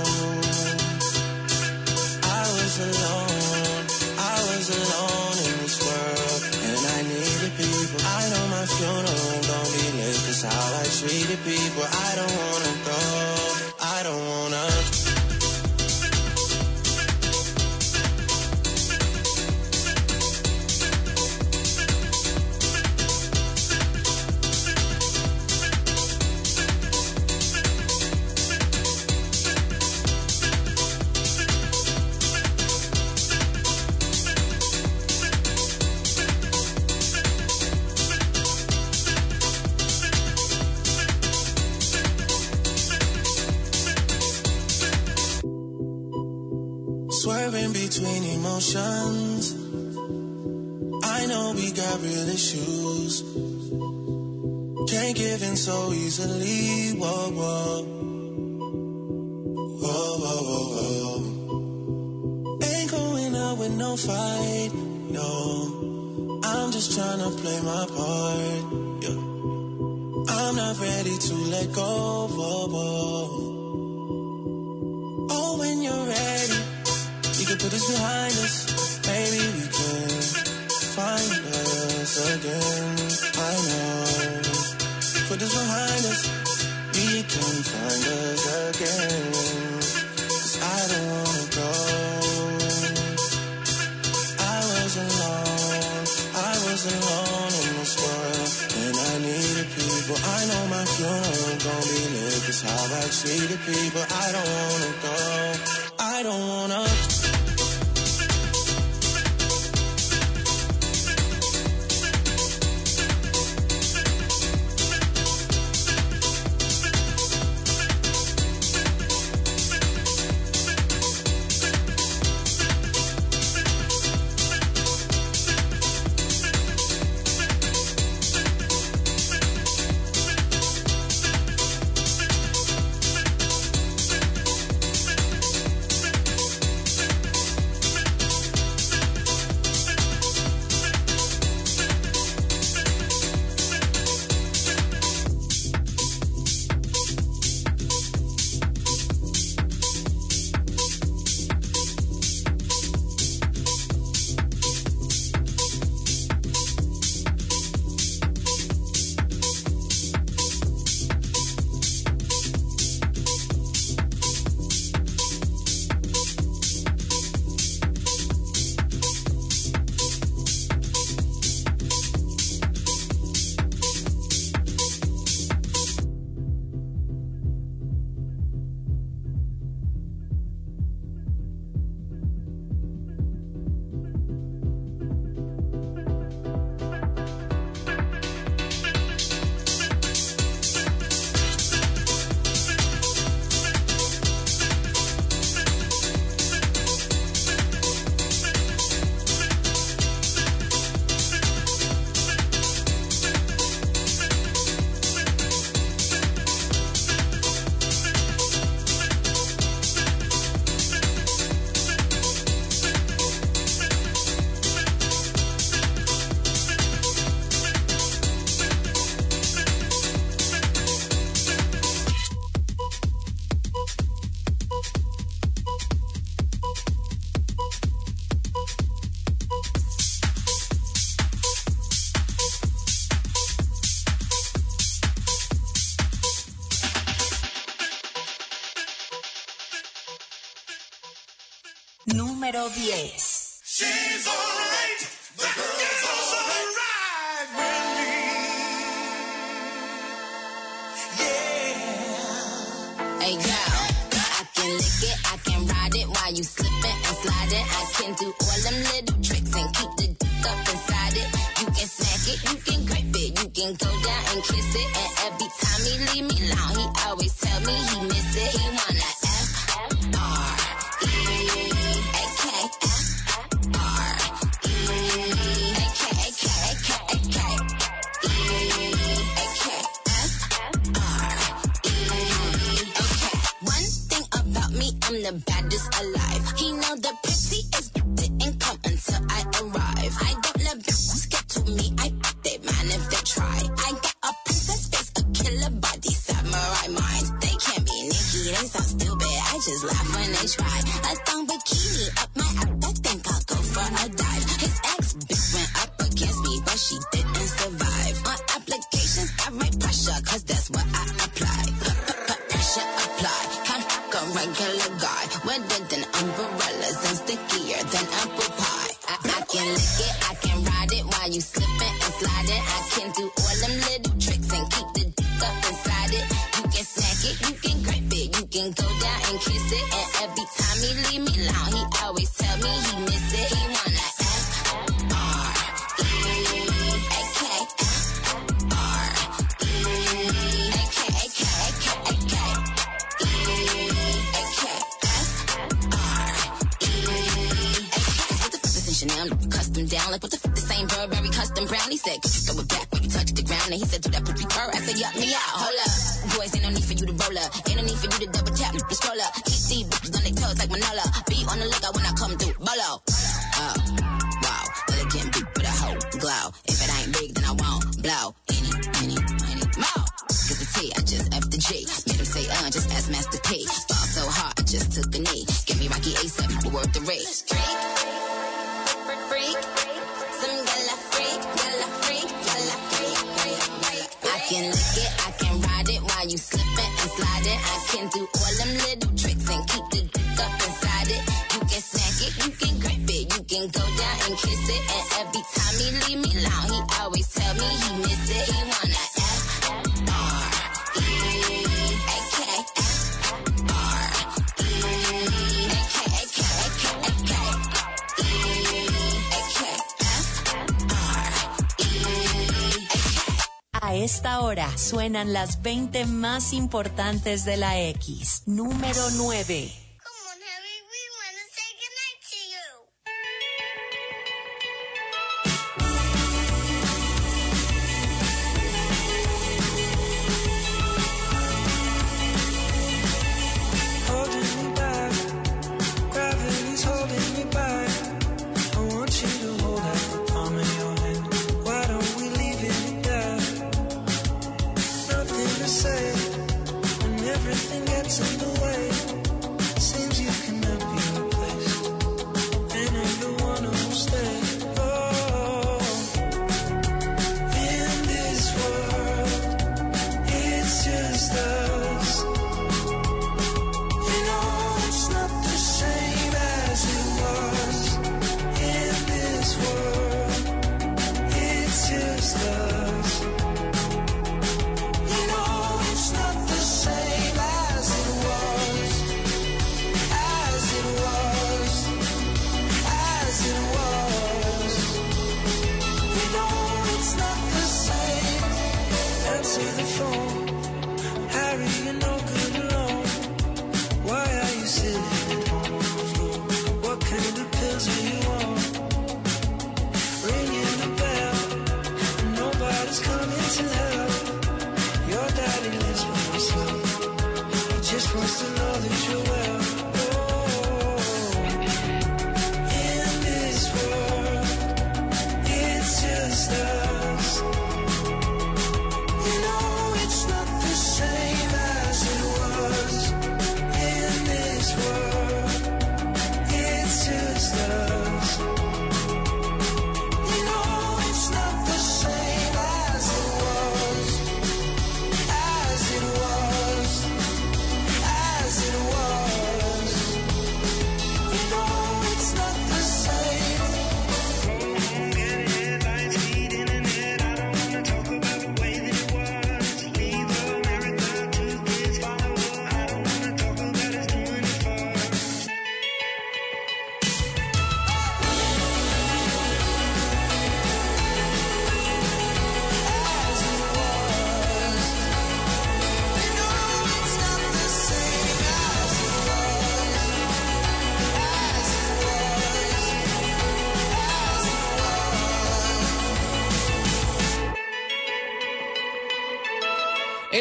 I was alone. I was alone in this world. And I needed people. I know my funeral gon' be lit. 'Cause how I treated people. I don't wanna go. I don't wanna. Swerving between emotions. I know we got real issues. Can't give in so easily. Whoa, whoa. Whoa, whoa, whoa, whoa. Ain't going out with no fight. No. I'm just trying to play my part. Yeah. I'm not ready to let go. Whoa, whoa. Oh, when you're ready. We can put this behind us. Maybe we can find us again. I know. Put this behind us. We can find us again. 'Cause I don't wanna go. I was alone. I was alone in this world. And I needed people. I know my funeral gon' be lit. 'Cause how I treated people. I don't wanna go. I don't wanna. Número diez. She's alright, the girl's alright with me. Yeah. Hey girl, I can lick it, I can ride it while you slipping and sliding. I can do all them little tricks and keep the dick up inside it. You can smack it, you can grip it, you can go down and kiss it. And every time he leave me alone, he always tell me he miss it. He wanna F R E A K F R E A K A K A K A K E A K F R E. Okay, one thing about me me, I'm the baddest alive. He know the prettiest didn't come until I arrive. I don't let bitches get to me, I they man if they try. I got a princess face, a killer body, samurai mind. They can't be Nikki, they sound stupid, I just laugh when they try. A thong bikini up my app, I think I'll go for a dive. His ex-bitch went up against me, but she didn't survive. On applications, I write pressure, cause that's what I apply. Pressure apply, can't fuck a regular guy. Wetter than umbrellas and stickier than apple pie. I, I can lick it, I can ride it while you slipping and sliding. I can do all them little tricks and keep the dick up inside it. You can snack it, you can grip it, you can go down and kiss it. And every time he leave me alone, he always tell me he miss it. He wanna F R E A K F R E A K A K A K A K E A K F R E A K. What the fuck is in Chanel? Custom down, like what the fuck the same Burberry custom brown? He said, could you throw it back when you touch the ground? And he said, do that pussy purr. I said, yup me out, hold up. Boys, ain't no need for you to roll up. Ain't no need for you to double tap, you scroll up. Keep these bitches on their toes like Manola. Be on the lookout when I come through, bolo. Oh, wow, elegant beat with a hoe glow. If it ain't big, then I won't blow. Any, any, any, more. Cause the T, I just F the G. Made him say, uh, just ask Master P. Fall so hard, I just took a knee. Give me Rocky A$AP, we're worth the race. Freak, freak, some gala freak, gala freak, gala freak, freak, freak. I can lick it, I can ride it while you slipping and sliding. I can do all them little tricks and keep the dick up inside it. You can snack it, you can grip it, you can go down and kiss it. And every time he leave me alone, he always tell me he miss it. He wanna F R E A K F R E A K A K A K A K E A K F R E A K. A esta hora suenan las veinte más importantes de la X. Número nueve. Come on, Harry, we want to say goodnight to you. Holding me back, gravity's holding me back. I want you to hold out the palm of your hand. Why don't we leave it there? Nothing to say when everything gets in the way.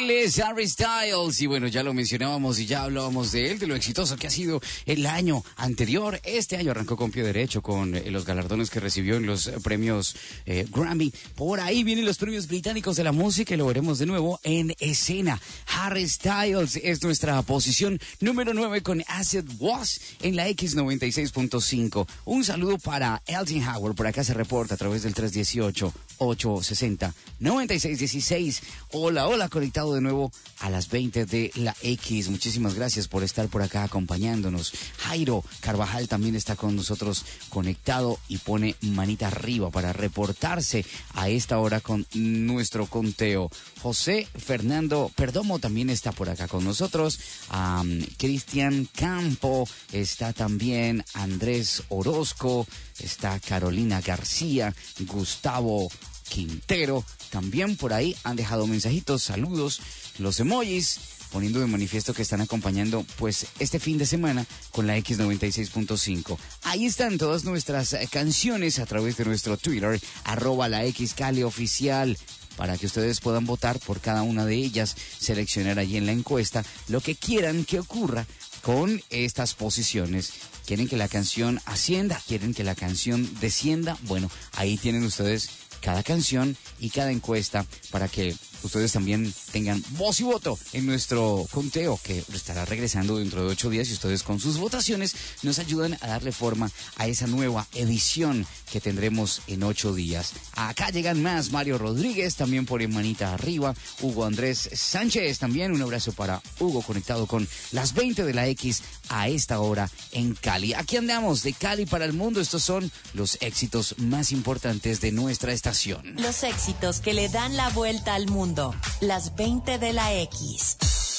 Él es Harry Styles y bueno, ya lo mencionábamos y ya hablábamos de él, de lo exitoso que ha sido el año anterior. Este año arrancó con pie derecho con eh, los galardones que recibió en los eh, premios eh, Grammy. Por ahí vienen los premios británicos de la música y lo veremos de nuevo en escena. Harry Styles es nuestra posición número nueve con Acid Was en la X noventa y seis punto cinco. Un saludo para Elton Howard, por acá se reporta a través del tres dieciocho, ocho sesenta, noventa y seis dieciséis. Hola, hola, conectado de nuevo a las veinte de la X. Muchísimas gracias por estar por acá acompañándonos. Jairo Carvajal también está con nosotros conectado y pone manita arriba para reportarse a esta hora con nuestro conteo. José Fernando Perdomo también está por acá con nosotros. Um, Cristian Campo está también. Andrés Orozco, está Carolina García, Gustavo Quintero, también por ahí han dejado mensajitos, saludos, los emojis, poniendo de manifiesto que están acompañando pues este fin de semana con la X noventa y seis punto cinco. Ahí están todas nuestras eh, canciones a través de nuestro Twitter, arroba la X Cali Oficial, para que ustedes puedan votar por cada una de ellas, seleccionar allí en la encuesta lo que quieran que ocurra con estas posiciones. ¿Quieren que la canción ascienda? ¿Quieren que la canción descienda? Bueno, ahí tienen ustedes cada canción y cada encuesta para que ustedes también tengan voz y voto en nuestro conteo que estará regresando dentro de ocho días y ustedes con sus votaciones nos ayudan a darle forma a esa nueva edición que tendremos en ocho días. Acá llegan más. Mario Rodríguez también por manita arriba. Hugo Andrés Sánchez también. Un abrazo para Hugo conectado con las veinte de la X a esta hora en Cali. Aquí andamos de Cali para el mundo. Estos son los éxitos más importantes de nuestra estación. Los éxitos que le dan la vuelta al mundo. Las veinte de la X.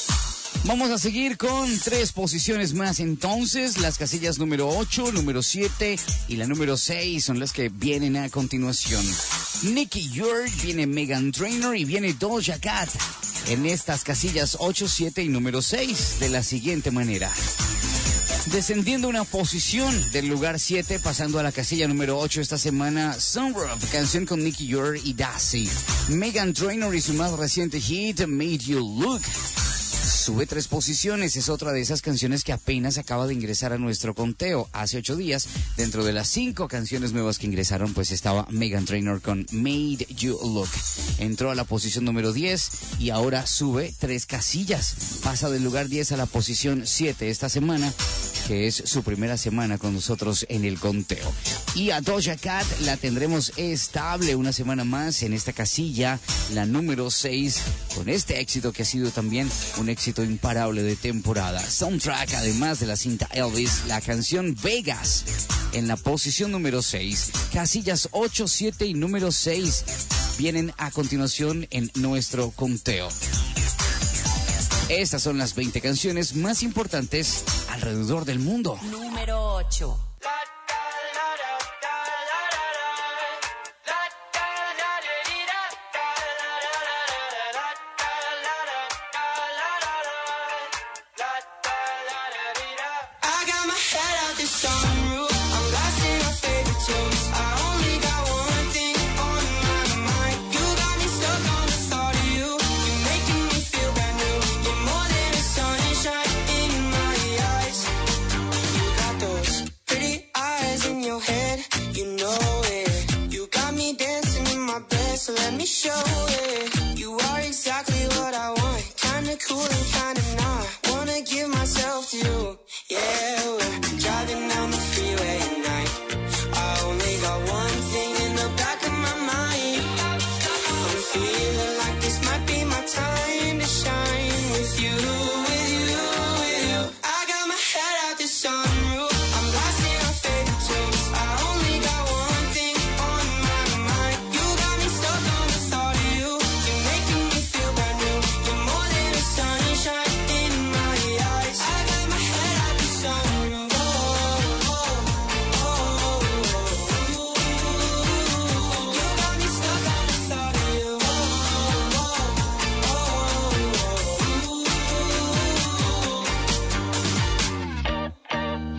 Vamos a seguir con tres posiciones más entonces. Las casillas número ocho, número siete y la número seis son las que vienen a continuación. Nicki York, viene Meghan Trainor y viene Doja Cat en estas casillas ocho, siete y número seis de la siguiente manera. Descendiendo una posición del lugar siete, pasando a la casilla número ocho esta semana, Sunroof, canción con Nicki York y Daisy. Meghan Trainor y su más reciente hit, Made You Look. Sube tres posiciones, es otra de esas canciones que apenas acaba de ingresar a nuestro conteo. Hace ocho días, dentro de las cinco canciones nuevas que ingresaron, pues estaba Meghan Trainor con Made You Look. Entró a la posición número diez y ahora sube tres casillas. Pasa del lugar diez a la posición siete esta semana, que es su primera semana con nosotros en el conteo. Y a Doja Cat la tendremos estable una semana más en esta casilla, la número seis, con este éxito que ha sido también un éxito imparable de temporada. Soundtrack, además de la cinta Elvis, la canción Vegas en la posición número seis. Casillas ocho, siete y número seis vienen a continuación en nuestro conteo. Estas son las veinte canciones más importantes alrededor del mundo. Número ocho. So let me show it. You are exactly what I want. Kinda cool and kinda not. Wanna give myself to you. Yeah, we're driving down the freeway at night. I only got one thing in the back of my mind. I'm feeling like this might be my time to shine with you, with you, with you. I got my head out the sunroof. I'm blasting our favorite tunes. I only got one thing on my mind. You got me stuck on the thought of you. You're making me feel brand new. You're more than a sunshine in my eyes. I got my head out the sunroof. Oh, oh, oh, oh, oh. You got me stuck on the thought of you. Oh, oh, oh, oh, oh.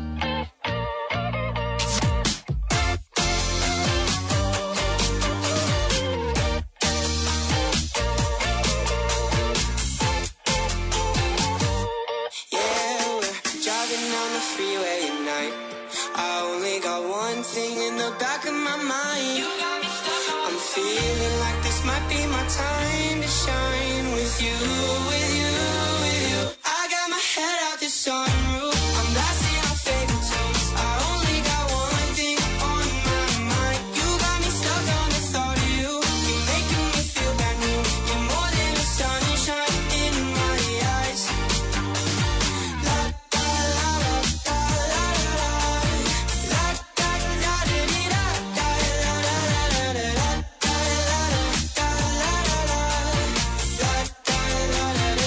the freeway at night. I only got one thing in the back of my mind. I'm feeling like this might be my time to shine with you, with you, with you. I got my head out the sunroof. I'm blasting our favorite tunes. I only got one thing on my mind. You got me stuck on the thought of you. You're making me feel brand new. You're more than the sunshine in my eyes. La da la la da la la la da da da di da da la la la la la da la la da la la la da da la la la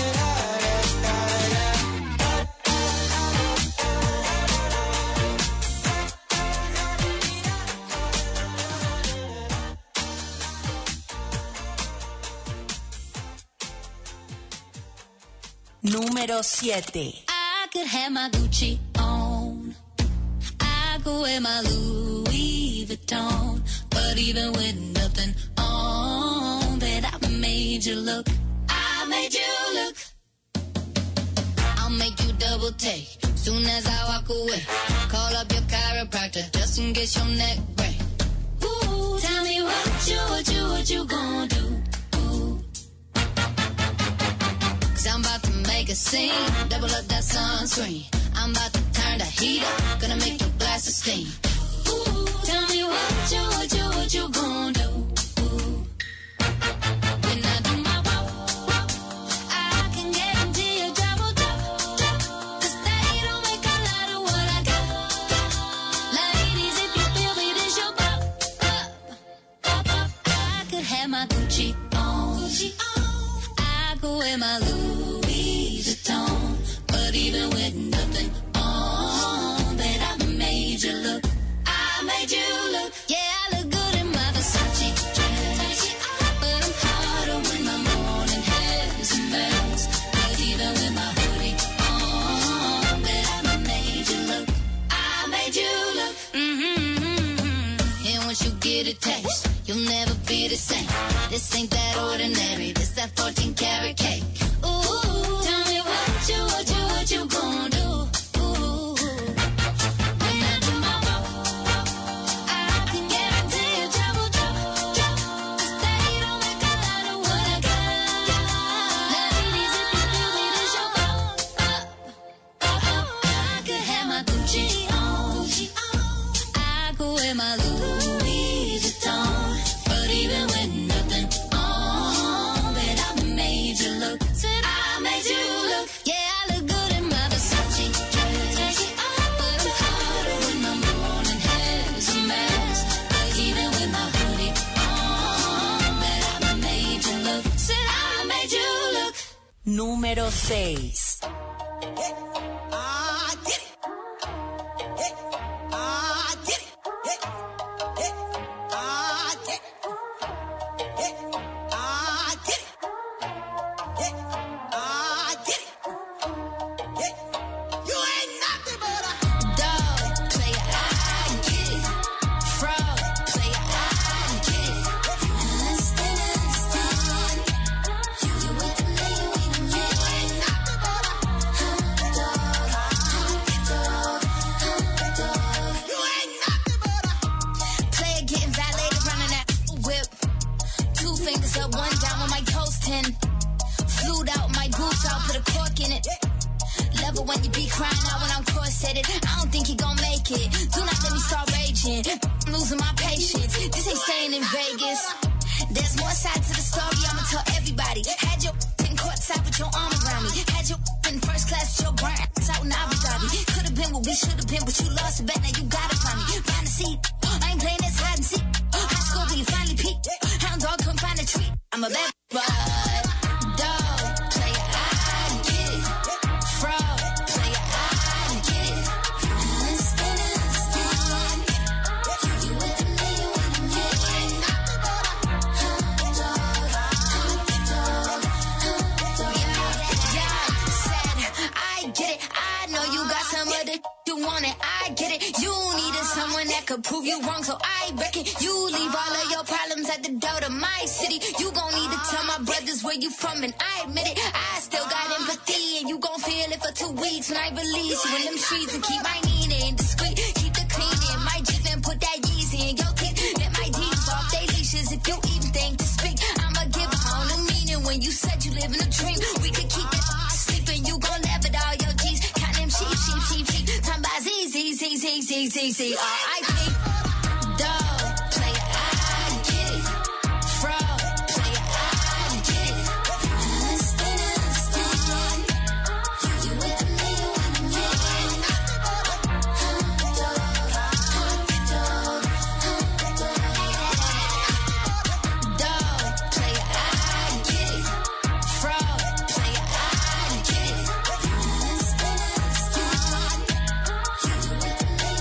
Número siete. I could have my Gucci on. I could wear my Louis Vuitton. But even with nothing on, that I made you look. I made you look. I'll make you double take. Soon as I walk away, call up your chiropractor just in case your neck break. Ooh, tell me what you, what you, what you gonna do? Ooh. Cause I'm about to make a scene, double up that sunscreen. I'm about to turn the heat up, gonna make your glasses steam. Ooh, tell me what you, what you, what you gonna do? Ooh. When I do my walk, walk, I can guarantee you double, double, double. Cause they don't make a lot of what I got. Ladies, if you feel me, this your pop, pop, pop, pop. I could have my Gucci on, Gucci on. I could wear my Louis Vuitton. But even with nothing on, that I made you look. I made you look. Yeah, I look good in my Versace dress. But I'm hotter when my morning hair is a mess. But even with my hoodie on, that I made you look. I made you look. Mm-hmm, mm-hmm. And once you get a taste, you'll never be the same. This ain't that ordinary. This that fourteen karat cake. Ooh, tell me what you, what you, what you gonna do? Ooh, when I do my walk, walk, I can guarantee you trouble, trouble, trouble. Cause they don't make a lot of what I got. Ladies, if you feel me, this your fault. Uh, uh, uh, I could have my Gucci on, Gucci on. I could wear my Louis Vuitton. But even with nothing on, that I made you look. Said I made you look. Yeah, I look good in my Versace dress. But I'm hotter when my morning hair is a mess. But even with my hoodie on, that I made you look. Said I made you look. Número seis. I did it. I did it. I did it. I did it. I did it. You ain't nothing but a Dog, player, I get it. Fraud, player, I get it. Understand, understand. You do what you lay, you ain't a man. you ain't nothing but a Hot dog, hot dog, hot dog. you ain't nothing but a Player getting violated, running that whip. Two fingers up, one down with my toes ten. Flued out my boots, I'll put a cork in it. Love it when you be crying out when I'm corseted. I don't think you gon' make it. Do not let me start raging. I'm losing my patience. This ain't staying in Vegas. There's more sides to the story, I'ma tell everybody. Had your in courtside with your arm around me. Had your in first class with your burn ass out in Abu Dhabi. Could've been what we should've been, but you lost the bet, now you gotta find me. Find a seat, I ain't playing this hide and seek. High school till you finally peak. Hound dog couldn't find a treat. I'm a bad boy. Dog, player, I get it. Fraud, player, I get it. Understand, understand. You do what you lay, you ain't a man. Hot dog, hot dog, hot dog. Yeah, yeah, said, I get it. I know you got some other you want it. I I get it. You needed someone that could prove you wrong, so I reckon you leave all of your problems at the door to my city. You gon' need to tell my brothers where you from, and I admit it. I still got empathy, and you gon' feel it for two weeks when I release you in them streets and keep my meaning discreet. Keep the clean in my Jeep and put that Yeezy in your teeth. Let my D's off they leashes if you even think to speak. I'ma give a whole new meaning when you said you live in a dream. We could keep it sleeping, you gon' laugh at all your G's. Count them sheep, sheep, sheep, sheep. Time by Z, Z, Z, Z, Z, Z, Z, R I P. Dog, player, I get it. Fraud, player, I get it. Understand, understand. You with me when I'm in. Hunt dog, hunt dog, hunt dog. Dog, player, I get it. Fraud, player, I get it. Understand, understand. You with me when I'm in. Hunt dog, hunt dog, hunt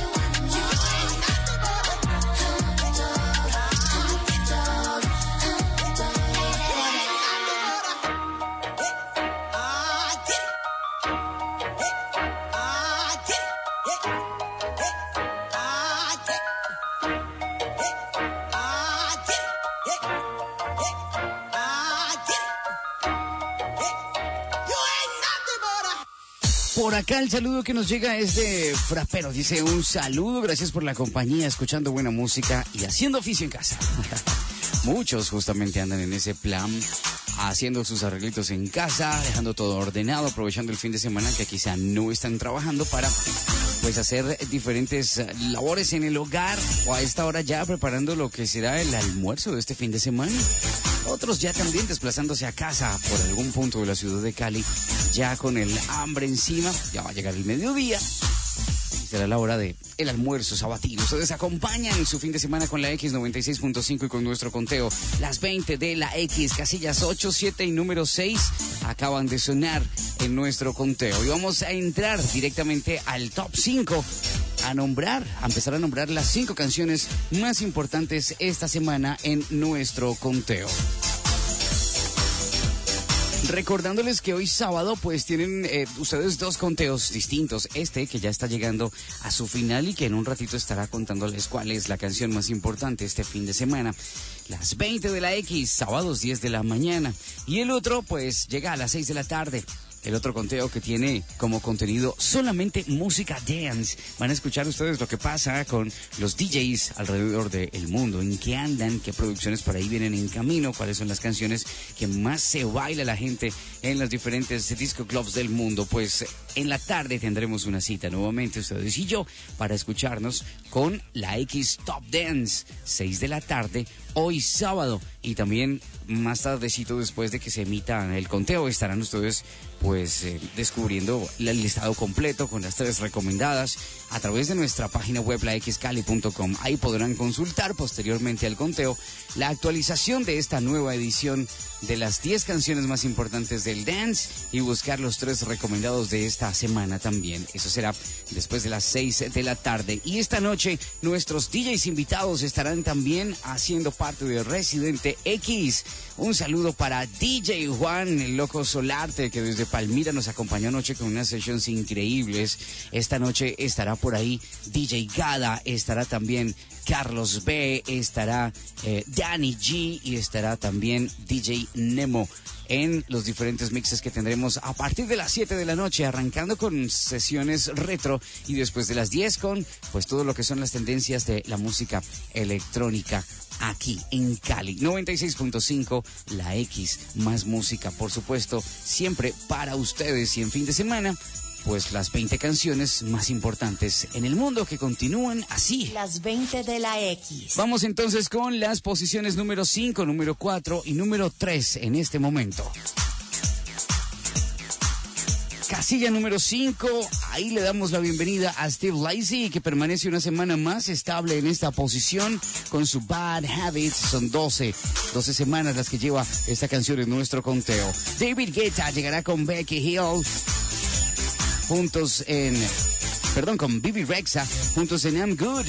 Por acá el saludo que nos llega es de Frapero. Dice un saludo, gracias por la compañía, escuchando buena música y haciendo oficio en casa. Muchos justamente andan en ese plan, haciendo sus arreglitos en casa, dejando todo ordenado, aprovechando el fin de semana que quizá no están trabajando para pues hacer diferentes labores en el hogar, o a esta hora ya preparando lo que será el almuerzo de este fin de semana. Otros ya también desplazándose a casa por algún punto de la ciudad de Cali, ya con el hambre encima. Ya va a llegar el mediodía y será la hora de el almuerzo sabatino. Ustedes acompañan su fin de semana con la X noventa y seis punto cinco y con nuestro conteo. Las veinte de la X, casillas ocho, siete y número seis acaban de sonar en nuestro conteo. Y vamos a entrar directamente al top cinco, a nombrar, a empezar a nombrar las cinco canciones más importantes esta semana en nuestro conteo. Recordándoles que hoy sábado pues tienen eh, ustedes dos conteos distintos. Este que ya está llegando a su final y que en un ratito estará contándoles cuál es la canción más importante este fin de semana. Las veinte de la X, sábados diez de la mañana. Y el otro pues llega a las seis de la tarde. El otro conteo que tiene como contenido solamente música dance. Van a escuchar ustedes lo que pasa con los D Js alrededor del mundo, en qué andan, qué producciones por ahí vienen en camino, cuáles son las canciones que más se baila la gente en los diferentes disco clubs del mundo. Pues en la tarde tendremos una cita nuevamente ustedes y yo para escucharnos con la X Top Dance, seis de la tarde, hoy sábado. Y también más tardecito, después de que se emita el conteo, estarán ustedes pues eh, descubriendo el listado completo con las tres recomendadas a través de nuestra página web la x cali punto com. Ahí podrán consultar posteriormente al conteo la actualización de esta nueva edición de las diez canciones más importantes del dance y buscar los tres recomendados de esta semana también. Eso será después de las seis de la tarde. Y esta noche nuestros D Js invitados estarán también haciendo parte de Residente X. Un saludo para D J Juan, el loco Solarte, que desde Palmira nos acompañó anoche con unas sessions increíbles. Esta noche estará por ahí D J Gada, estará también Carlos B, estará eh, Danny G y estará también D J Nemo en los diferentes mixes que tendremos a partir de las siete de la noche, arrancando con sesiones retro y después de las diez con pues todo lo que son las tendencias de la música electrónica aquí en Cali. noventa y seis punto cinco, la X, más música, por supuesto, siempre para ustedes. Y en fin de semana, pues las veinte canciones más importantes en el mundo que continúan así. Las veinte de la X. Vamos entonces con las posiciones número cinco, número cuatro y número tres en este momento. Casilla número cinco, ahí le damos la bienvenida a Steve Lacy, que permanece una semana más estable en esta posición con su Bad Habits. Son doce, doce semanas las que lleva esta canción en nuestro conteo. David Guetta llegará con Becky Hill, juntos en, perdón, con Bibi Rexha, juntos en I'm Good.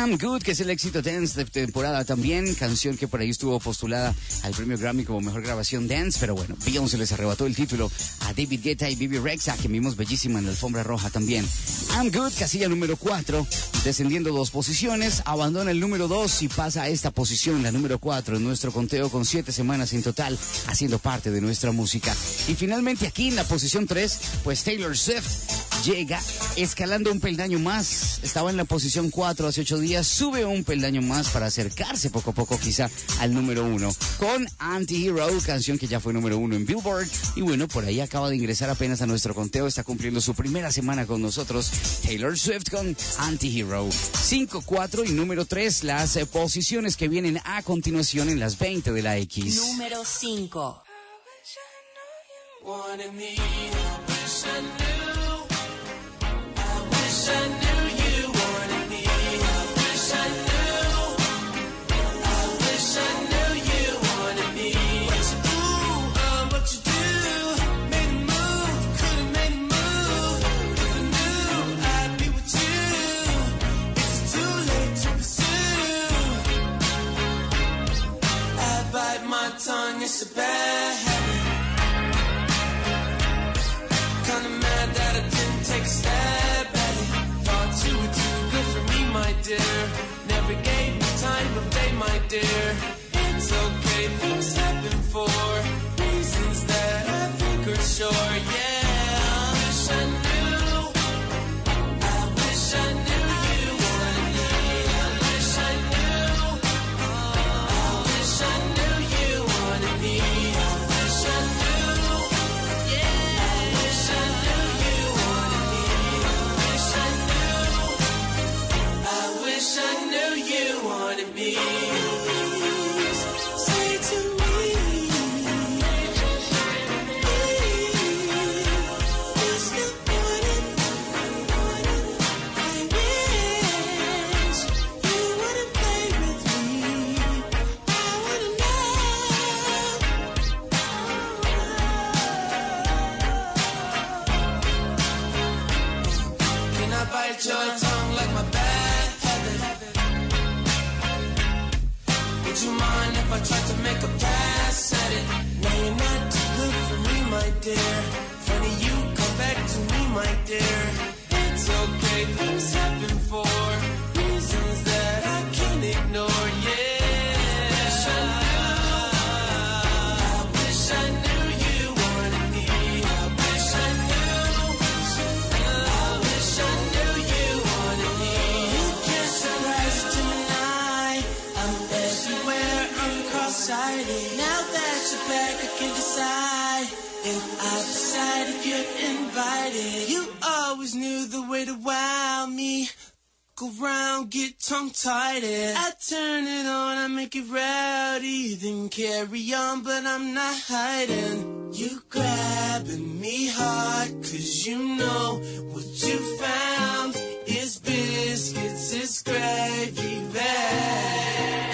I'm Good, que es el éxito dance de temporada también, canción que por ahí estuvo postulada al premio Grammy como mejor grabación dance, pero bueno, Beyoncé les arrebató el título a David Guetta y Bebe Rexha, que vimos bellísima en la alfombra roja también. I'm Good, casilla número cuatro, descendiendo dos posiciones, abandona el número dos y pasa a esta posición, la número cuatro, en nuestro conteo con siete semanas en total, haciendo parte de nuestra música. Y finalmente aquí en la posición tres, pues Taylor Swift llega escalando un peldaño más, estaba en la posición cuatro hace ocho días, sube un peldaño más para acercarse poco a poco quizá al número uno, con Anti-Hero, canción que ya fue número uno en Billboard, y bueno, por ahí acaba de ingresar apenas a nuestro conteo, está cumpliendo su primera semana con nosotros, Taylor Swift con Anti-Hero. cinco, cuatro y número tres, las eh, posiciones que vienen a continuación en las veinte de la X. Número cinco. Wanted me, I wish I knew, I wish I knew you wanted me, I wish I knew, I wish I knew you wanted me. What you do, uh, what you do, made a move, could've made a move, if I knew I'd be with you, it's too late to pursue. I bite my tongue, it's a bad habit. Kinda mad that I didn't take a stab at it. Thought you were too good for me, my dear. Never gave me time of day, my dear. It's okay, things happen for reasons that I think are sure, yeah. I wish I knew, I wish I knew you wanted me. I wish I knew, I wish I knew you wanted me. I wish I knew, yeah. I wish I knew you wanted me. I wish I knew, I wish I knew you wanted me. Say to me, is the morning, I wish you wouldn't play with me. I wanna know. Can I bite your tongue like my bad habit? Would you mind if I tried to make a pass at it? Now you're not too good for me, my dear. Funny you come back to me, my dear. It's okay, things happen for reasons that I can't ignore, yeah. I wish I knew you wanted me. I wish I knew. I wish I knew you wanted me. You can't surprise Gemini. I'm everywhere, I'm cross-sighted. Now that you're back, I can decide. And I decide if you're invited. You always knew the way to wow me. Go round, get tongue-tied. I turn it on, I make it rowdy. Then carry on, but I'm not hiding. You grabbing me hard, cause you know what you found is biscuits, it's gravy, babe.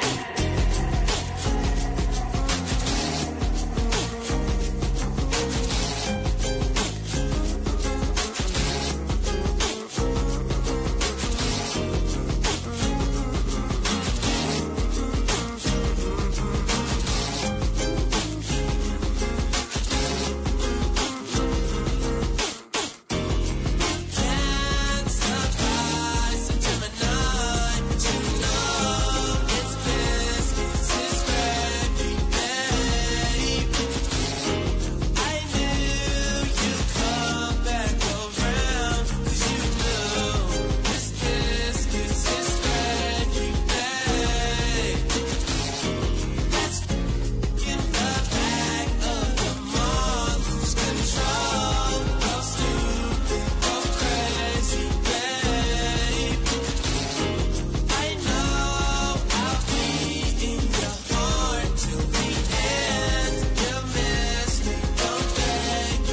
Can't surprise a Gemini, but you know it's biscuits, it's gravy, babe. I knew you'd come back around, cause you know it's biscuits, it's gravy, babe. Let's get the back of the month, lose control, go stupid, go crazy, babe. I know I'll be in your heart till the end. You'll miss me, don't beg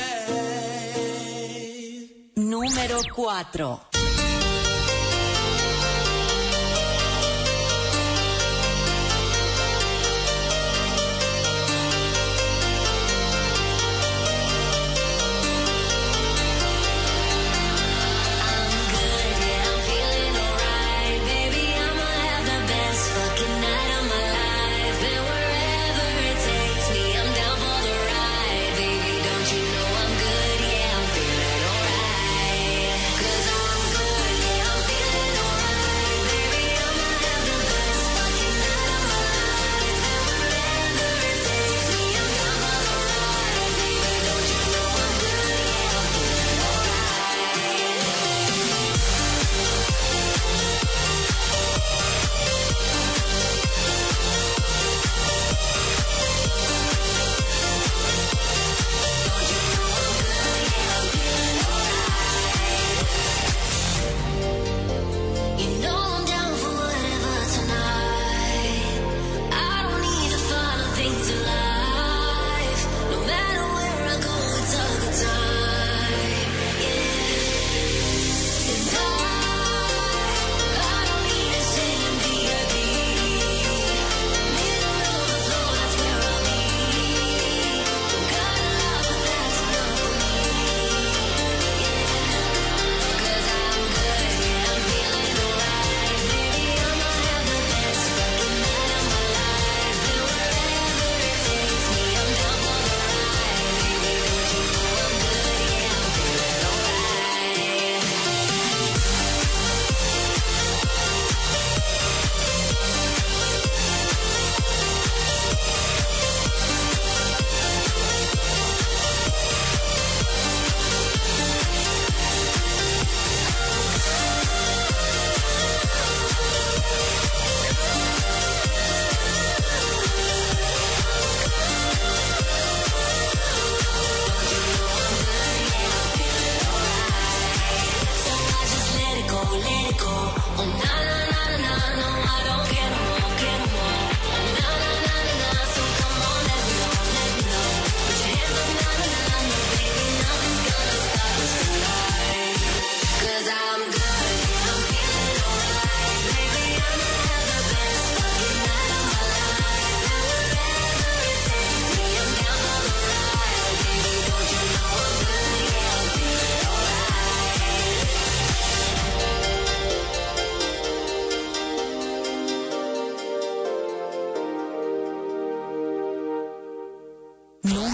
you, babe. Número cuatro. I'm good, yeah, I'm feeling alright, baby.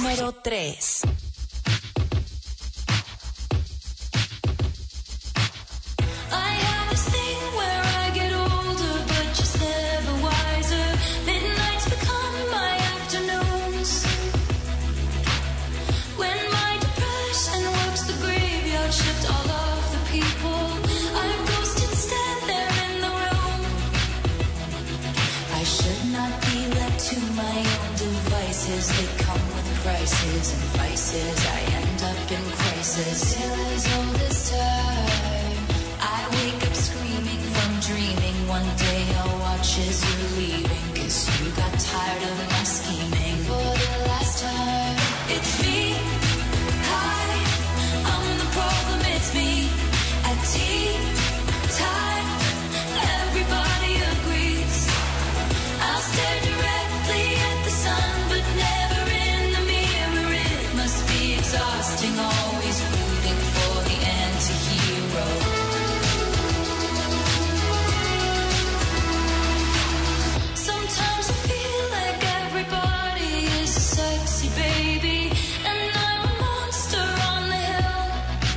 Número tres. They come with prices and vices. I end up in crisis. Still as old as time. I wake up screaming from dreaming. One day I'll watch as you're leaving. Cause you got tired of my scheming. For the last time. It's me. Hi. I'm the problem. It's me. At tea time. Everybody agrees. I'll stare directly at the sun. Exhausting, always rooting for the anti-hero. Sometimes I feel like everybody is a sexy baby, and I'm a monster on the hill.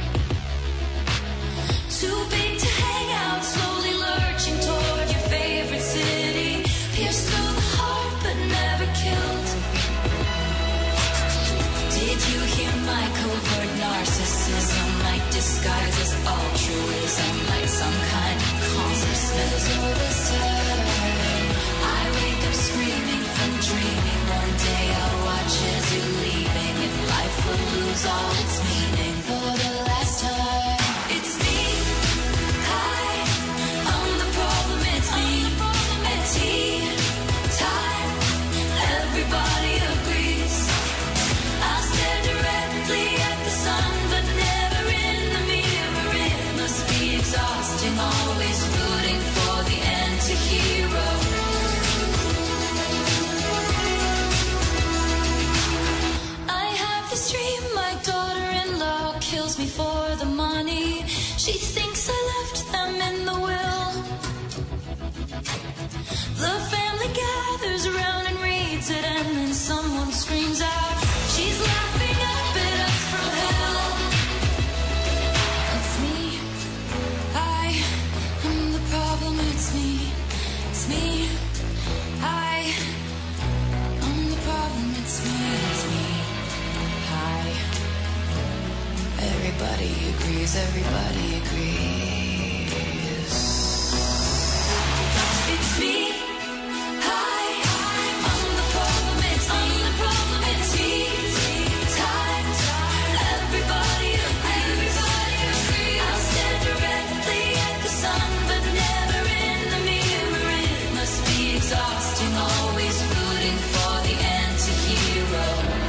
Too big to hang out, slowly lurching toward your favorite city. Pierced through the heart, but never killed. Did you hear my covert narcissism? Like disguise as altruism, like some kind of consciousness. All this time, I wake up screaming from dreaming. One day I'll watch as you're leaving. If life will lose all its meaning for the last time. It's me. Hi, I'm the problem. It's me. At tea time, everybody agrees. I'll stare directly at the sun, but never in the mirror. It must be exhausting, always rooting for the anti-hero. I have this dream, my daughter-in-law kills me for the money. She thinks I left them in the will. The family gathers around and reads it, and then someone screams out, she's laughing up at us from hell. It's me. I am the problem. It's me. It's me. I am the problem. It's me. It's me. Hi. Everybody agrees. Everybody agrees. It's me. Exhausting, always rooting for the anti-hero.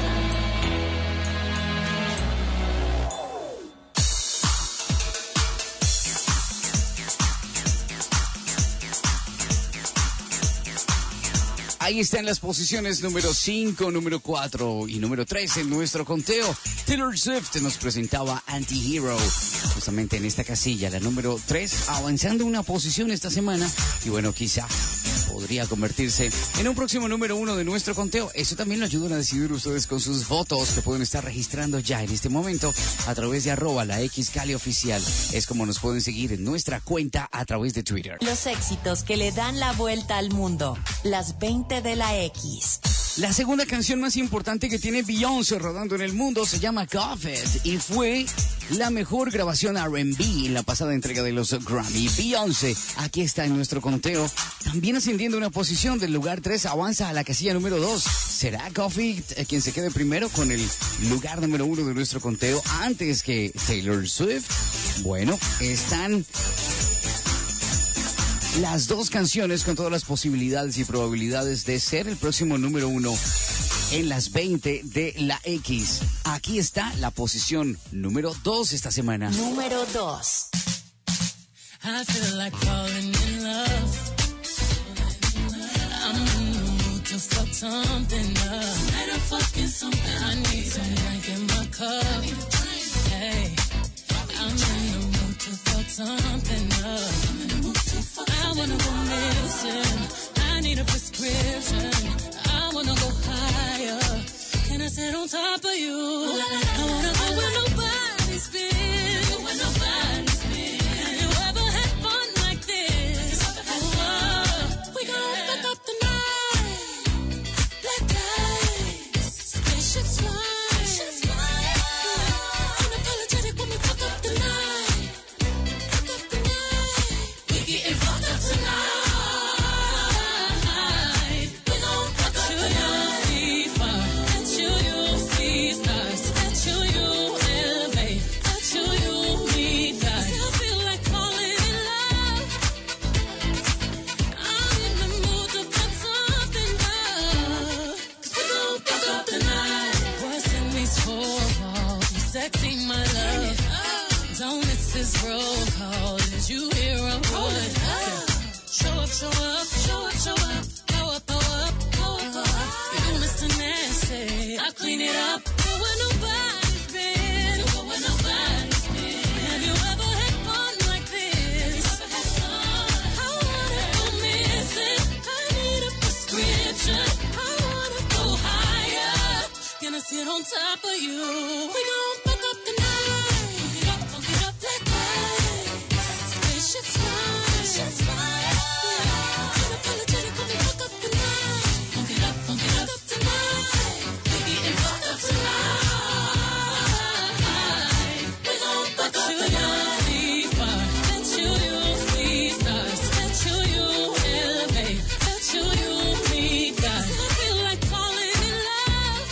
Ahí están las posiciones número cinco, número cuatro y número tres en nuestro conteo. Taylor Swift nos presentaba Anti-Hero, justamente en esta casilla, la número tres, avanzando una posición esta semana. Y bueno, quizá podría convertirse en un próximo número uno de nuestro conteo. Eso también lo ayudan a decidir ustedes con sus votos que pueden estar registrando ya en este momento a través de arroba la X Cali Oficial. Es como nos pueden seguir en nuestra cuenta a través de Twitter. Los éxitos que le dan la vuelta al mundo. Las veinte de la X. La segunda canción más importante que tiene Beyoncé rodando en el mundo se llama Coffee y fue la mejor grabación R and B en la pasada entrega de los Grammy. Beyoncé, aquí está en nuestro conteo, también ascendiendo una posición del lugar tres, avanza a la casilla número dos. ¿Será Coffee quien se quede primero con el lugar número uno de nuestro conteo antes que Taylor Swift? Bueno, están las dos canciones con todas las posibilidades y probabilidades de ser el próximo número uno en las veinte de la X. Aquí está la posición número dos esta semana. Número dos. I feel like falling in love. I'm in the mood to fuck something up. Better fucking something. I need some drink in my cup. Hey, I'm in the mood to fuck something up. I wanna go missing. I need a prescription. I wanna go higher. Can I sit on top of you? I wanna go where nobody's been. Go where nobody's been. Have you ever had fun like this? Oh, we gon' fuck up the night. Black eyes, spaceships fly. Unapologetic when we fuck up the night. Fuck up the night. We getting fucked up tonight. Roll call, did you hear a word? Show up, show up, show up, show up, go up, go up, go up, go up. You Mister Nasty, I clean it up. Go where nobody's been, go where nobody's been. Have you ever had fun like this? I wanna go missing, I need a prescription. I wanna go higher, gonna sit on top of you. We gon' fuck up the night. Spaceships fly, spaceships fly. Unapologetic when we fuck up the night. Funk it up, funk it up tonight. We getting fucked up tonight. We gon' fuck up the night. Bet you you see stars. Bet you you elevate. Bet you you meet God. I feel like falling in love.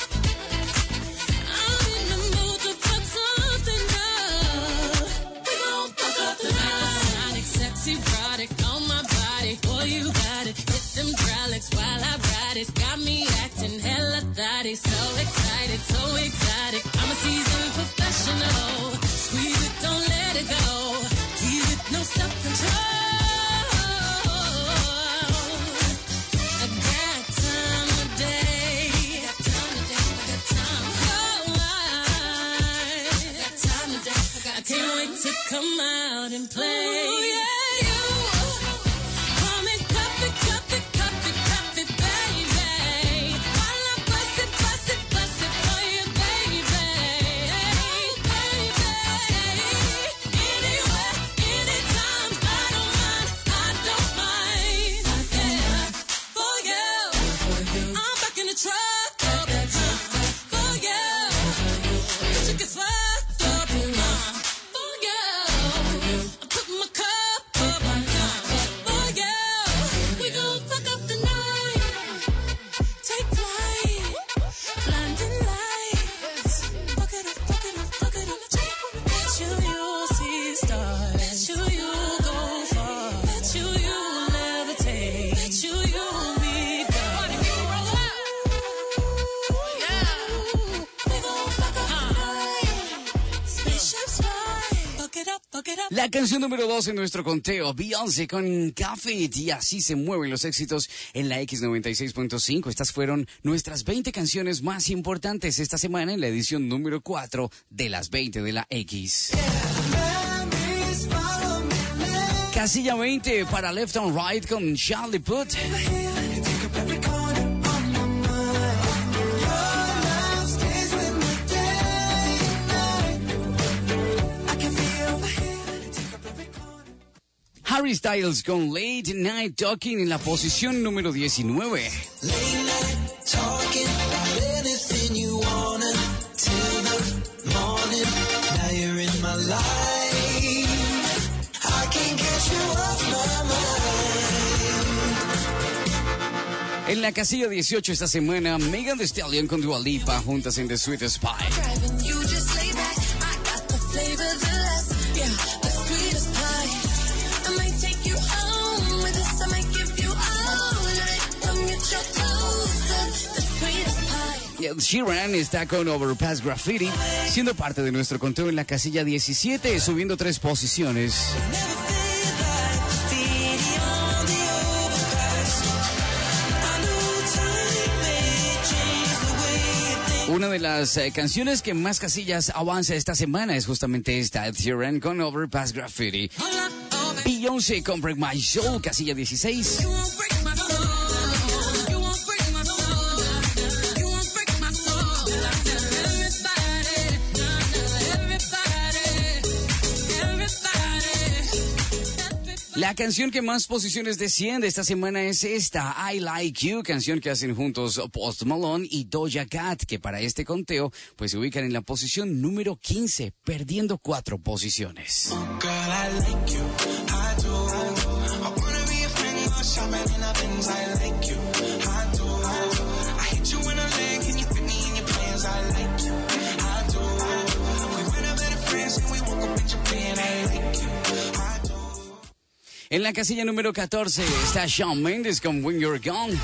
I'm in the mood to fuck something up. We gon' fuck up the night. Sexy product on my body, boy you got it. Hit them hydraulics while I ride it. Got me acting hella thotty, so excited, so exotic. I'm a seasoned professional. Squeeze it, don't let it go. Tease it, no self-control. I got time today. I got time today. I got time. Oh, I, I got time today. I, got I can't time. Wait to come out and play. Ooh, yeah. La canción número dos en nuestro conteo, Beyoncé con Café, y así se mueven los éxitos en la X noventa y seis punto cinco. Estas fueron nuestras veinte canciones más importantes esta semana en la edición número cuatro de las veinte de la X. Casilla veinte para Left on Right con Charlie Puth. Harry Styles con Late Night Talking en la posición número diecinueve. Late night talking about anything you wanna till the morning. Now you're in my life. I can't get you off my mind. En la casilla dieciocho esta semana, Megan Thee Stallion con Dua Lipa juntas en The Sweetest Pie. You just lay back, I got the flavor, the less, yeah, the sweetest pie. I might take you home with us, I might give you all of it. Come get your toes, the sweetest pie. Ed Sheeran está con Overpass Graffiti, siendo parte de nuestro conteo en la casilla diecisiete, subiendo tres posiciones. Una de las eh, canciones que más casillas avanza esta semana es justamente esta, Ed Sheeran con Overpass Graffiti. Beyoncé con Break My Soul, casilla dieciséis. La canción que más posiciones desciende esta semana es esta, I Like You, canción que hacen juntos Post Malone y Doja Cat, que para este conteo pues se ubican en la posición número quince, perdiendo cuatro posiciones. En la casilla número catorce está Shawn Mendes con When You're Gone.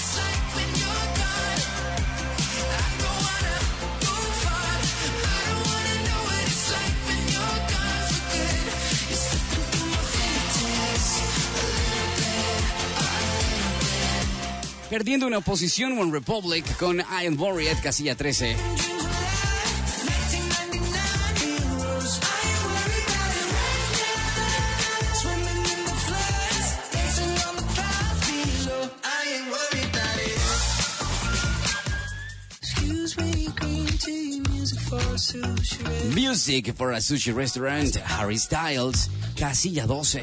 Perdiendo una posición, One Republic con I Am Worried, casilla trece. Music for a Sushi Restaurant, Harry Styles, casilla doce.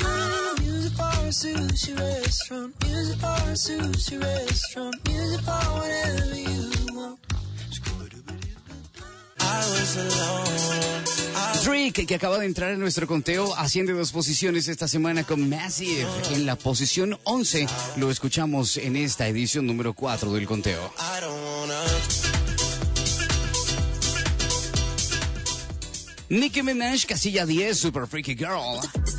Drake, que acaba de entrar en nuestro conteo, asciende dos posiciones esta semana con Massive. En la posición once lo escuchamos en esta edición número cuatro del conteo. Nicki Minaj, casilla diez, Super Freaky Girl.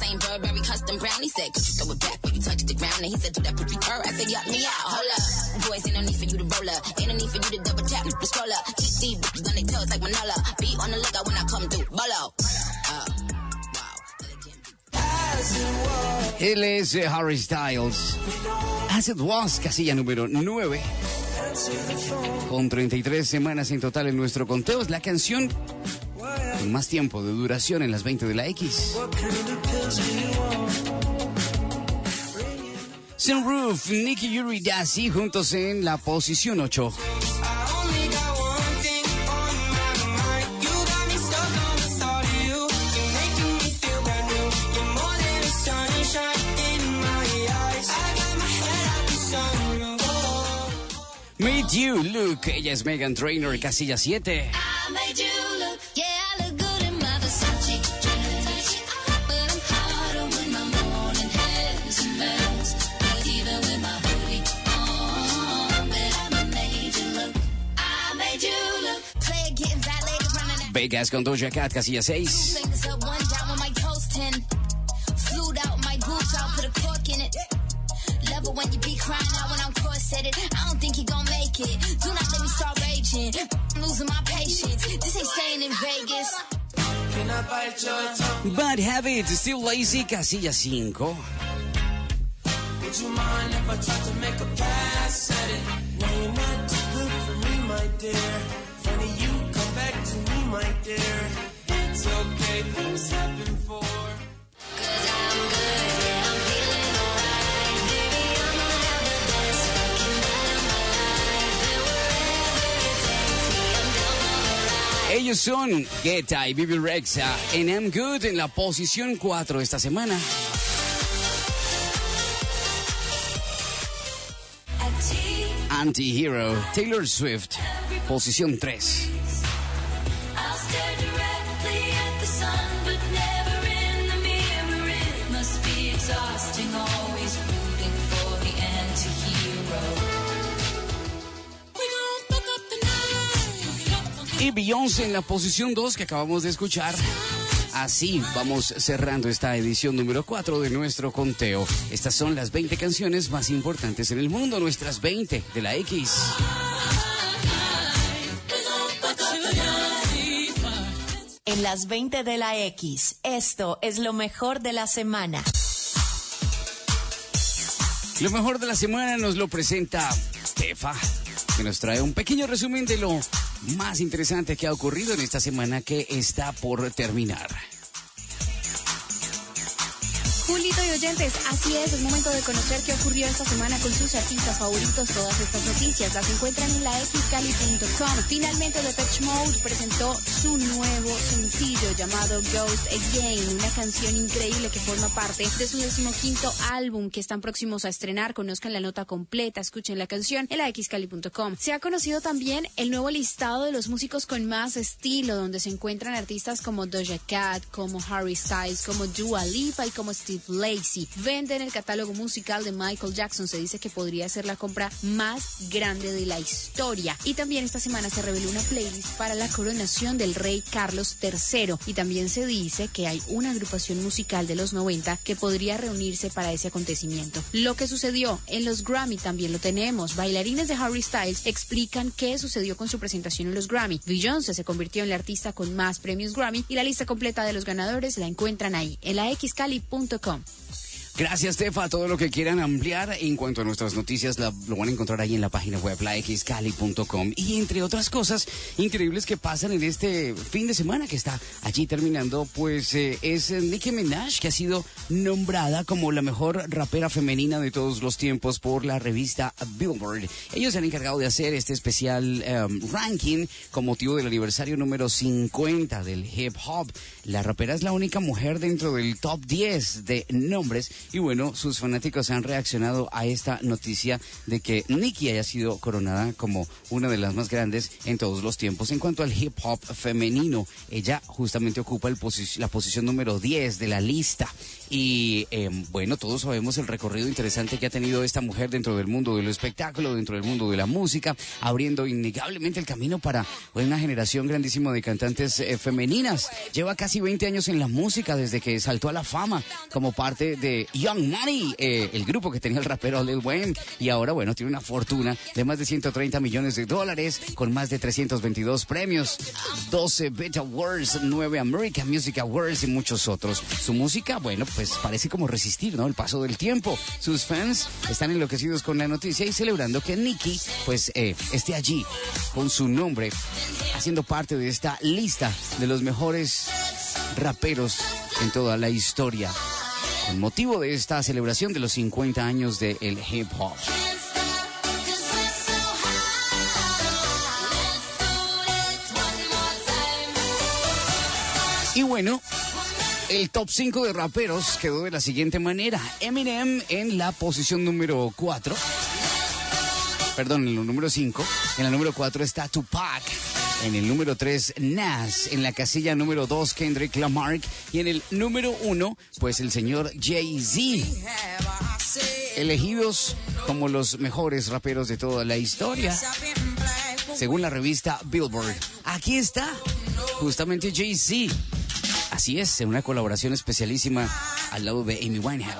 Él es eh, Harry Styles. As It Was, casilla número nueve. Con treinta y tres semanas en total en nuestro conteo, es la canción con más tiempo de duración en las veinte de la X. Sunroof, Nicki Yuri Dazzy juntos en la posición ocho. Made You Look, ella es Meghan Trainor, casilla siete. Vegas con Doja Cat, casilla seis. Bad Habit, Still Lazy, casilla cinco. Would you mind if I tried to make a pass at it? No, you're not too good for me, my dear. Funny you come back to me, my dear. It's okay, things happen for. Cause I'm good, yeah, I'm feeling alright. Baby, I'ma have the best fucking night of my life. And wherever it takes me, I'm down for the ride. Ellos son Guetta y Bibi Rexha en I'm Good en la posición cuatro esta semana. Anti-Hero, Taylor Swift, posición tres. Y Beyoncé en la posición dos que acabamos de escuchar. Así vamos cerrando esta edición número cuatro de nuestro conteo. Estas son las veinte canciones más importantes en el mundo, nuestras veinte de la X. En las veinte de la X, esto es lo mejor de la semana. Lo mejor de la semana nos lo presenta Tefa, que nos trae un pequeño resumen de lo más interesante que ha ocurrido en esta semana que está por terminar. Julito y oyentes, así es, es momento de conocer qué ocurrió esta semana con sus artistas favoritos. Todas estas noticias las encuentran en la x cali punto com. Finalmente, Depeche Mode presentó su nuevo sencillo llamado Ghost Again, una canción increíble que forma parte de su decimoquinto álbum que están próximos a estrenar. Conozcan la nota completa, escuchen la canción en la x cali punto com. Se ha conocido también el nuevo listado de los músicos con más estilo, donde se encuentran artistas como Doja Cat, como Harry Styles, como Dua Lipa y como Steve Lacy. Venden el catálogo musical de Michael Jackson. Se dice que podría ser la compra más grande de la historia. Y también esta semana se reveló una playlist para la coronación del rey Carlos tercero. Y también se dice que hay una agrupación musical de los noventa que podría reunirse para ese acontecimiento. Lo que sucedió en los Grammy también lo tenemos. Bailarines de Harry Styles explican qué sucedió con su presentación en los Grammy. Beyoncé se convirtió en la artista con más premios Grammy y la lista completa de los ganadores la encuentran ahí en la x cali punto com. Gracias, Tefa. Todo lo que quieran ampliar en cuanto a nuestras noticias la, lo van a encontrar ahí en la página web, la x cali punto com. Y entre otras cosas increíbles que pasan en este fin de semana que está allí terminando, pues eh, es Nicki Minaj, que ha sido nombrada como la mejor rapera femenina de todos los tiempos por la revista Billboard. Ellos se han encargado de hacer este especial um, ranking con motivo del aniversario número cincuenta del hip hop. La rapera es la única mujer dentro del top diez de nombres. Y bueno, sus fanáticos han reaccionado a esta noticia de que Nicki haya sido coronada como una de las más grandes en todos los tiempos. En cuanto al hip hop femenino, ella justamente ocupa el posi- la posición número diez de la lista. Y eh, bueno, todos sabemos el recorrido interesante que ha tenido esta mujer dentro del mundo del espectáculo, dentro del mundo de la música, abriendo innegablemente el camino para una generación grandísima de cantantes eh, femeninas. Lleva casi veinte años en la música desde que saltó a la fama como parte de Young Money, eh, el grupo que tenía el rapero Lil Wayne, y ahora, bueno, tiene una fortuna de más de ciento treinta millones de dólares, con más de trescientos veintidós premios, doce B E T Awards, nueve American Music Awards y muchos otros. Su música, bueno, pues parece como resistir, ¿no?, el paso del tiempo. Sus fans están enloquecidos con la noticia y celebrando que Nicki, pues, eh, esté allí con su nombre, haciendo parte de esta lista de los mejores raperos en toda la historia, con motivo de esta celebración de los cincuenta años del hip hop. Y bueno, el top cinco de raperos quedó de la siguiente manera. Eminem en la posición número cuatro. Perdón, en el número cinco. En la número cuatro está Tupac. En el número tres, Nas. En la casilla número dos, Kendrick Lamar. Y en el número uno, pues el señor Jay-Z. Elegidos como los mejores raperos de toda la historia, según la revista Billboard. Aquí está, justamente Jay-Z. Así es, en una colaboración especialísima al lado de Amy Winehouse.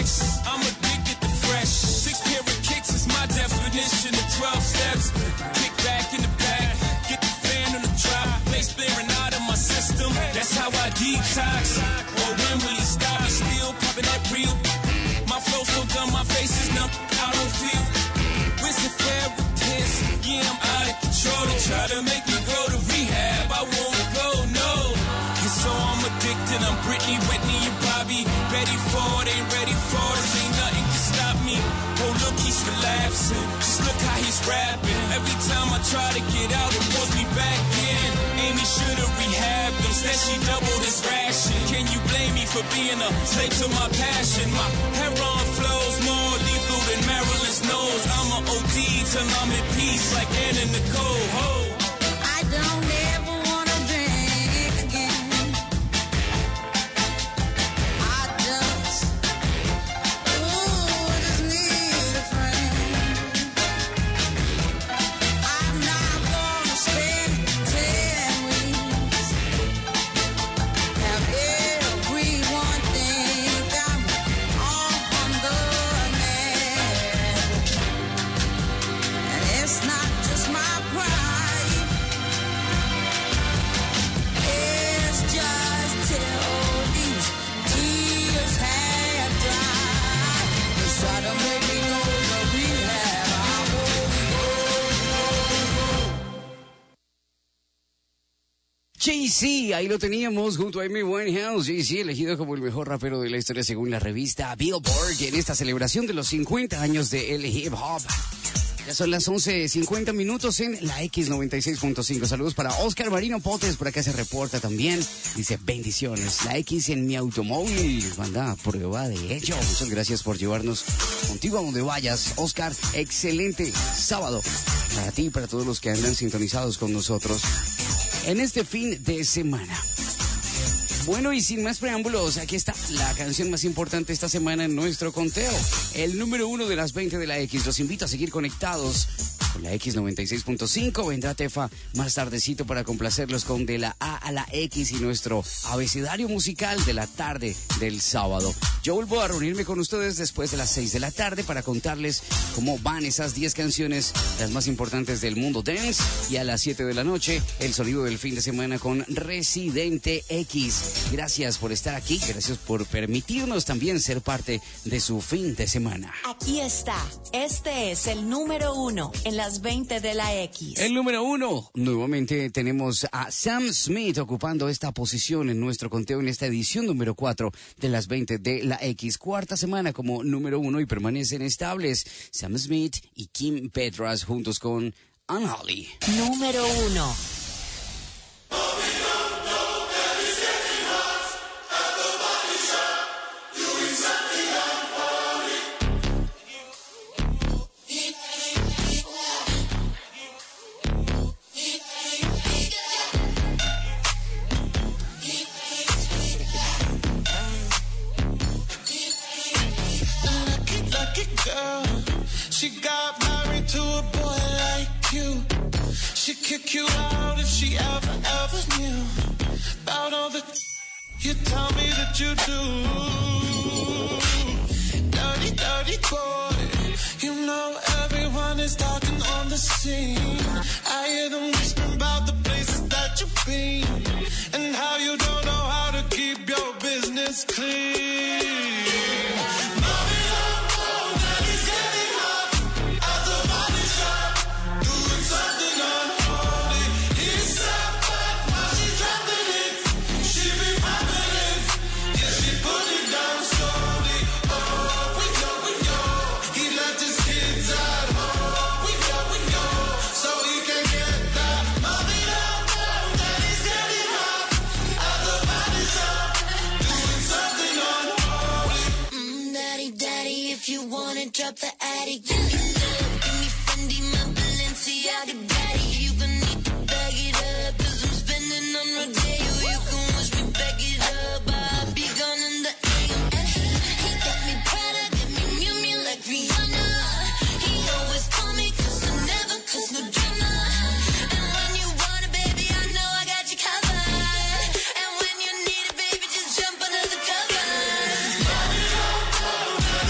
next. I'm addicted to fresh. Six pair of kicks is my definition of twelve steps. Kick back in the back, get the fan on the drop. Place blaring out of my system. That's how I detox. Or when will you stop? Me still popping that real. My flow so dumb, my face is numb. I don't feel. Where's the therapist? Yeah, I'm out of control. They try to make me go to rehab. I won't go, no. And so I'm addicted. I'm Britney, Whitney, and Bobby. Ready for it, ain't ready for it. Ain't nothing can stop me. Oh, look, he's relapsing. Just look how he's rapping. Every time I try to get out, it pulls me back in. Amy should've rehabbed him. Instead, she doubled his ration. Can you blame me for being a slave to my passion? My heroin flows more lethal than Marilyn's nose. I'm a O D till I'm in peace like Anna Nicole. Ho. I don't ever wanna drink again. I just, ooh, just need a friend. I'm not gonna spend ten weeks. Have everyone think I'm on the net. And it's not just my pride. It's just till these tears have dried. They try to make me go to rehab. I won't go, go, go. Jay-Z, ahí lo teníamos junto a Amy Winehouse. Jay-Z elegido como el mejor rapero de la historia según la revista Billboard en esta celebración de los cincuenta años de el hip hop. Ya son las once cincuenta minutos en la X noventa y seis punto cinco. Saludos para Oscar Marino Potes, por acá se reporta también. Dice, bendiciones. La X en mi automóvil. Manda prueba de hecho. Muchas gracias por llevarnos contigo a donde vayas. Oscar, excelente sábado para ti y para todos los que andan sintonizados con nosotros en este fin de semana. Bueno, y sin más preámbulos, aquí está la canción más importante esta semana en nuestro conteo. El número uno de las veinte de la X. Los invito a seguir conectados con la X noventa y seis punto cinco. Vendrá Tefa más tardecito para complacerlos con de la A a la X y nuestro abecedario musical de la tarde del sábado. Yo vuelvo a reunirme con ustedes después de las seis de la tarde para contarles cómo van esas diez canciones, las más importantes del mundo dance. Y a las siete de la noche, el sonido del fin de semana con Residente X. Gracias por estar aquí, gracias por permitirnos también ser parte de su fin de semana. Aquí está, este es el número uno en las veinte de la X. El número uno, nuevamente tenemos a Sam Smith ocupando esta posición en nuestro conteo en esta edición número cuatro de las veinte de la X. Cuarta semana como número uno y permanecen estables Sam Smith y Kim Petras juntos con Unholy. Número uno. She got married to a boy like you. She'd kick you out if she ever, ever knew about all the you tell me that you do. Dirty, dirty boy. You know everyone is talking on the scene. I hear them whispering about the places that you've been and how you don't know how to keep your business clean. Drop the attic. Give me Fendi, my Balenciaga daddy. You gon' need to bag it up, cause I'm spending on Rodeo. You can wish me back it up, I'll be gone in the A M. He got me Prada, got me Miu Miu like Rihanna. He always call me cause I never cause no drama. And when you want it, baby, I know I got you covered. And when you need it, baby, just jump under the covers.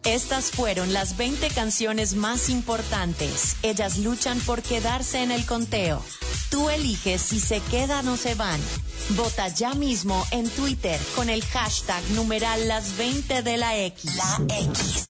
Estas fueron las veinte canciones más importantes. Ellas luchan por quedarse en el conteo. Tú eliges si se quedan o se van. Vota ya mismo en Twitter con el hashtag numeral las veinte de la X. La X.